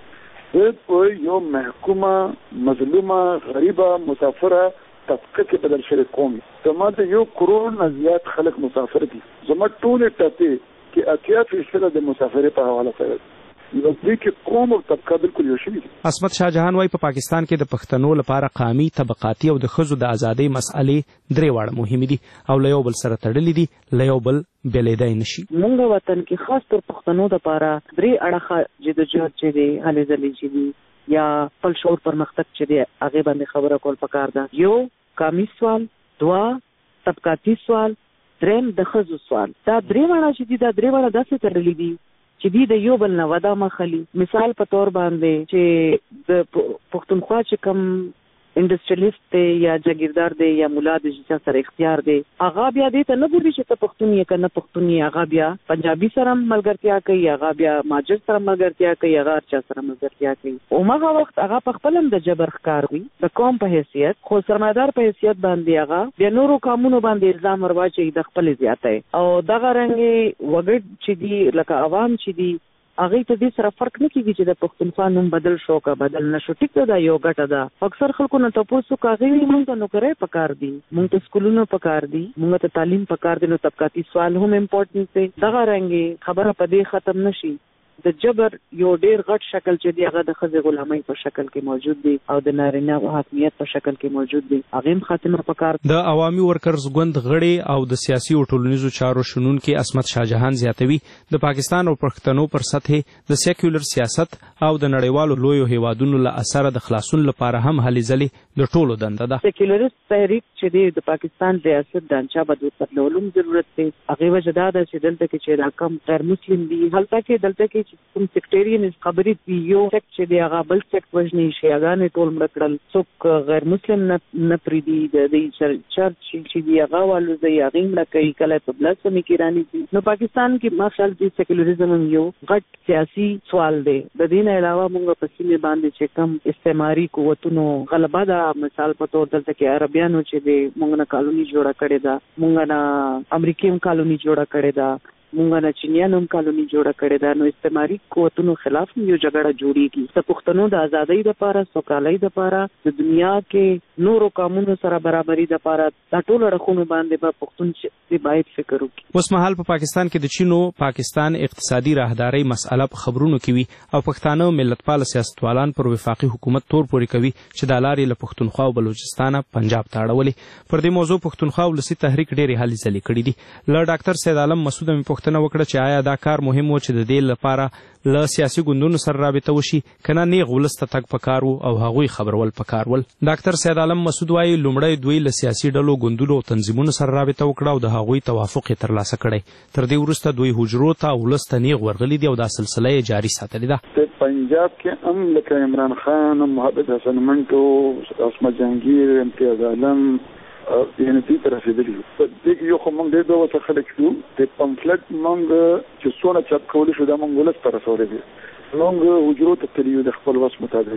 په یو محکومه مظلومه غریبه مسافره طبقه کې بدل شوی قوم زما د یو کروڑ نه زیات خلک مسافر دي زما ټول ټاپي کې اتیا فیصد د مسافرې په حواله سره نو دې کې قوم او طبقه بالکل یو شی دي عصمت شاه جهان وايي په پاکستان کې د پښتنو لپاره قامي طبقاتي او د ښځو د ازادۍ مسئلې درې واړه مهمې دي او له یو بل سره تړلې دي له یو بل بیلیدای نشي موږ وطن کې خاص تر پښتنو لپاره درې اړخه جدوجہد چې دي هلې ځلې چې دي یا خپل شعور پرمختګ چې دی هغه باندې خبره کول پکار ده یو قامي سوال دوا طبقاتي سوال دریم د ښځو سوال دا درې واړه چې دي دا درې واړه داسې تړلې دي چې دی د یو بل نه ودا مخالي مثال په تور باندې چې د پښتونخوا چې کم انډستریالیست دی یا جاگیردار دی یا مولا دی چې سره اختیار دی هغه بیا دې ته نه ګوري چې ته پښتون یې کنه پښتون یې هغه بیا پنجابي سره ملګرتیا کوي هغه بیا ماجر سره ملګرتیا کوي هغه چا سره ملګرتیا کوي او هغه وخت هغه په خپل د جبر ښکار وي د قوم په حیثیت خو سرمایدار په حیثیت باندې هغه بیا نورو قانونو باندې الزام ورواچي د خپل زیاتای او دغه رنګ وګړي چې دی لکه عوام چې دی هغه ته دې سره فرق نه کیږي چې د پښتونخوا نوم بدل شو کا بدل نشو ټیک دا یو ګټه ده اکثر خلکو نه تاسو کاغي موږ ته نوکرې پکار دي موږ ته سکولونو پکار دي موږ ته تعلیم پکار دي نو طبقاتي سوال هم امپورټنت دی دغه رنګي خبره په دې ختم نشي د جبر یو ډیر غټ شکل چې دی هغه د ښځې غلامۍ په شکل کې موجود دی او د نارینه حاکمیت په شکل کې موجود دی هغه هم خاتمه پکار د عوامي ورکرز ګوند غړي او د سیاسي او ټولنیزو چارو شنونکو عصمت شاه جهان زیاتوي د پاکستان او پښتنو پر سطح د سیکولر سیاست او د نړیوالو لویو هیوادونو له اثر د خلاصون لپاره هم هلې ځلې د ټولو دنده ده سیکولریست تحریک چې دی د پاکستان ریاست ډانچا بدلولو ضرورت دی هغه وجه دا ده چې دلته کې چې راکم غیر مسلم دي هلته کې دلته کې کوم سیکټریان خبرې دی یو سیکټ چې دی هغه بل سیکټ وژني شیعاګانې ټول مړه کړل څوک غیر مسلم نه پریدي د دې چرچ چې دی هغه والو دی هغه مړه کوي کله په بلسمي کې رانی دي نو پاکستان کې ماشال دی سیکولریزم یو غټ سیاسي سوال دی د دین علاوه موږ په سیمه باندې چې کم استعماري قوتونو غلبه ده مثال په تور دلته کې عربیانو چې دی موږ نه کالونی جوړه کړې ده موږ نه امریکایي کالونی جوړه کړې ده مونږ نه چینیانو کالونی جوړه کړې ده نو استعماري قوتونو خلاف یو جګړه جوړیږي د پښتنو د ازادۍ لپاره سوکالۍ لپاره د دنیا کې نورو قانونو سره برابرۍ لپاره د ټولو رخونو باندې به پښتون چې باید فکر وکړي اوس مهال په پاکستان کې د چینو پاکستان اقتصادي راهداري مسأله په خبرونو کې وي او پښتانه ملتپال سیاستوالان پر وفاقي حکومت تور پوري کوي چې د لارې له پښتونخوا او بلوچستان پنجاب ته اړولې پر دې موضوع پښتونخوا ولسی تحریک ډېرې هلې ځلې کړې دي له ډاکټر سید عالم مسعود پوښتنه وکړه چې آیا دا کار مهم و چې د دې لپاره له سیاسي ګوندونو سره رابطه وشي کنه نیغ ولسته تک پکار وو او هغوی خبرول پکار ول ډاکټر سید عالم مسعود وايي لومړی دوی له سیاسي ډلو ګوندونو او تنظیمونو سره رابطه وکړه او د هغوی توافق یې ترلاسه کړی تر دې وروسته دوی حجرو ته ولسته نیغ ورغلي دي او دا سلسله یې جاري ساتلې ده په پنجاب کې هم لکه عمران خان محمد حسن منټو عصمت جهانگیر امتیاز عالم یعنی دې ته رسېدلي یو په دې کې یو خو موږ ډېر ډول څه خلک یو د پمفلټ موږ چې څونه چاپ کولی شو دا موږ ولس ته رسولی دي موږ حجرو ته تللي یو د خپل وس مطابق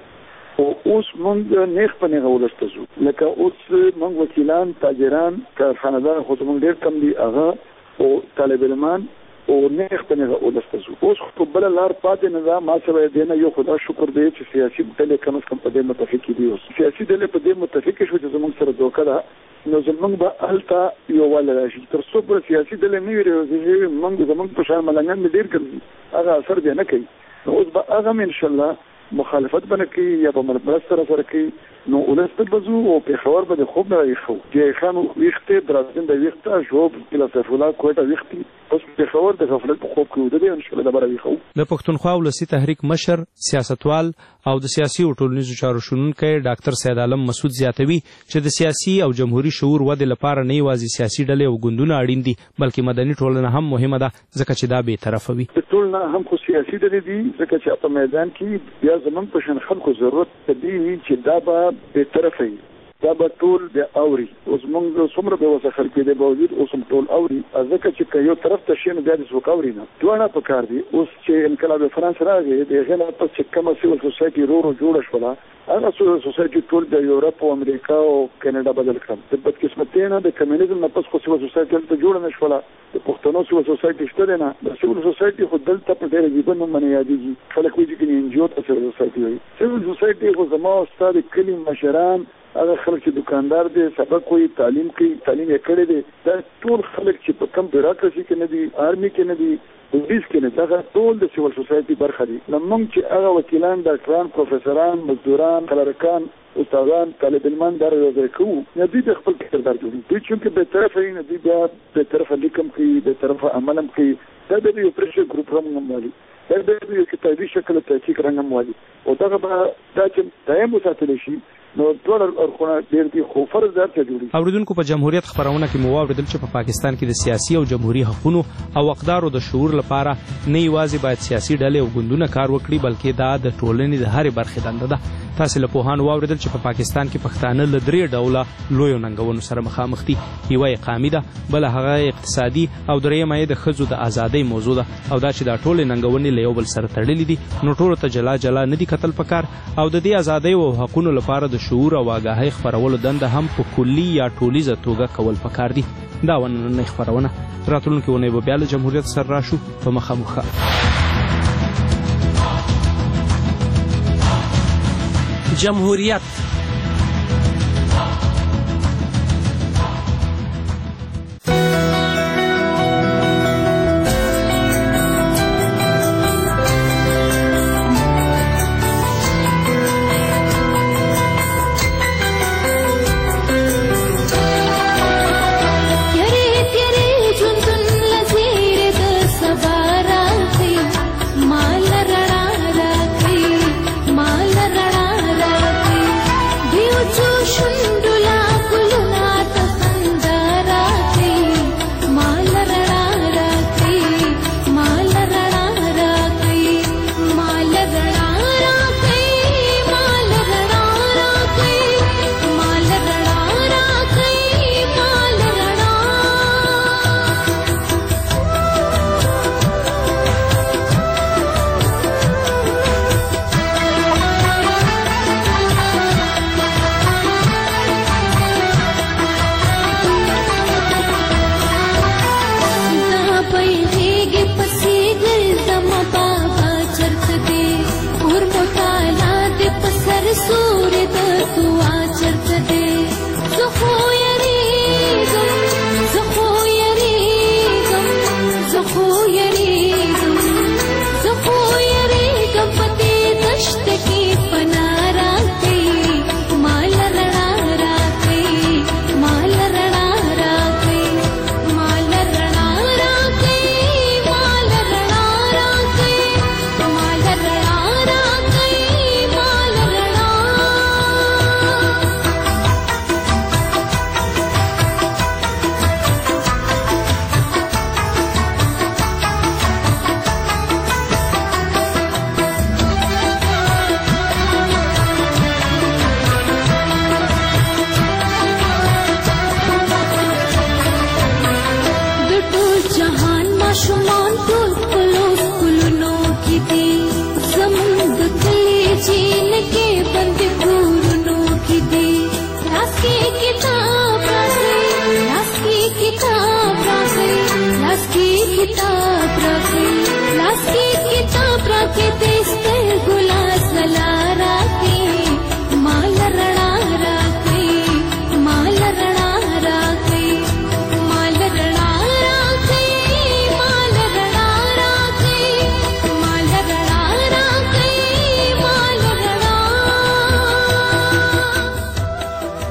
او اوس موږ نیغ په نیغه ولس ته ځو لکه اوس موږ وکیلان تاجران کارخانه‌دار خو زموږ ډېر کم دي هغه او طالب علمان او نیغ په نیغه ولس ته ځو اوس خو بله لار پاتې نه ده ما سره دی نه یو خدا شکر دی چې سیاسي ډلې کم از کم په دې متفقې دي اوس سیاسي ډلې په دې متفقې شوې چې زموږ سره دوکه ده نو زموږ به هلته یووالی راشي تر څو پورې سیاسي ډلې نه وي روزي موږ زموږ په شان ملنګان مې ډېر ګرځي هغه اثر بیا نه کوي نو اوس به هغه هم انشاءالله مخالفت به نه کوي یا به مرسته راسره کوي نو ولس ته به ځو او پېښور به د خوب نه راویښو جای خان ویښتې درازدین د ویښته ژوب قلعه سیف الله کوټه ویښتې اوس پېښور د غفلت په خوب کې وده دی انشاءالله دا به راویښو د پښتونخوا ولسي تحریک مشر سیاستوال او د سیاسي او ټولنیزو چارو شنونکی ډاکټر سید عالم مسعود زیاتوي چې د سیاسي او جمهوري شعور ودې لپاره نه یوازې سیاسي ډلې او ګوندونه اړین دي بلکې مدني ټولنه هم مهمه ده ځکه چې دا بې طرفه وي د ټولنه هم خو سیاسي ډلې دي ځکه چې په میدان کې بیا زموږ په شان خلکو ضرورت دی چې دا به بې طرفه وي دا به ټول بیا اوري اوس موږ څومره بېوسه خلک دی باوجود اوس هم ټول اوري ځکه چې که یو طرف ته شي نو بیا دې څوک اوري نه دواړه په کار دي اوس چې انقلاب فرانس راغی د هغې نه پس چې کومه سیول سوسایټي ورو ورو جوړه شوله هغه سوسایټي ټول د یورپ او امریکا او کاناډا بدل کړل د بدقسمتۍ نه د کمیونیزم نه پس خو سیول سوسایټي هلته جوړه نه شوله د پښتنو سیول سوسایټي شته دی نه د سیول سوسایټي خو دلته په ډېر عجیبه نوم باندې یادېږي خلک وایي چې ان جي او ته سیول سوسایټي وایي سیول سوسایټي خو زما او ستا د کلي مشران هغه خلک چې دکاندار دي سبق وایي تعلیم کوي تعلیم یې کړی دی دا ټول خلک چې په کم بیوروکراسي کې نه دي آرمي کې نه دي پولیس کې نه دغه ټول د سیول سوسایټي برخه دي نو موږ چې هغه وکیلان ډاکټران پروفیسوران مزدوران کلرکان استادان طالب علمان دا یوځای کوو نو دوی د خپل کردار جوړوي دوی چونکې بې طرفه وي نو دوی بیا بې طرفه لیک هم کوي بې طرفه عمل هم کوي دا د یو پرېشر ګروپ رنګ هم والي دا د یو کتابي شکل تحقیق رنګ هم والي او دغه به دا چې دایم وساتلی شي نو ټول اړخونه ډېر دي خو فرض دا ته جوړي اوریدونکو په جمهوریت خبرونه کې مو واوریدل چې په پاکستان کې د سیاسي او جمهوریت حقوقو او اقدارو د شعور لپاره نه یوازې باید سیاسي ډلې او ګوندونه کار وکړي بلکې دا د ټولنې د هرې برخې دنده ده تاسو له پوهانو واوریدل چې په پاکستان کې پښتانه له درې ډوله لویو ننګونو سره مخامخ دي یوه یې قامي ده بله هغه اقتصادي او درېیمه یې د ښځو د ازادۍ موضوع ده او دا چې دا ټولې ننګونې له یو بل سره تړلې دي نو ټولو ته جلا جلا نه دي کتل پکار او د دې ازادۍ او حقونو لپاره د شعور او آګاهۍ خپرولو دنده هم په کلي یا ټولیزه توګه کول پکار دي دا ونننۍ خپرونه راتلونکې اونۍ به بیا له جمهوریت سره راشو په مخامخ جمهوریت لاس کې کتاب راکړئ لاس کې کتاب راکړئ لاس کې کتاب راکړئ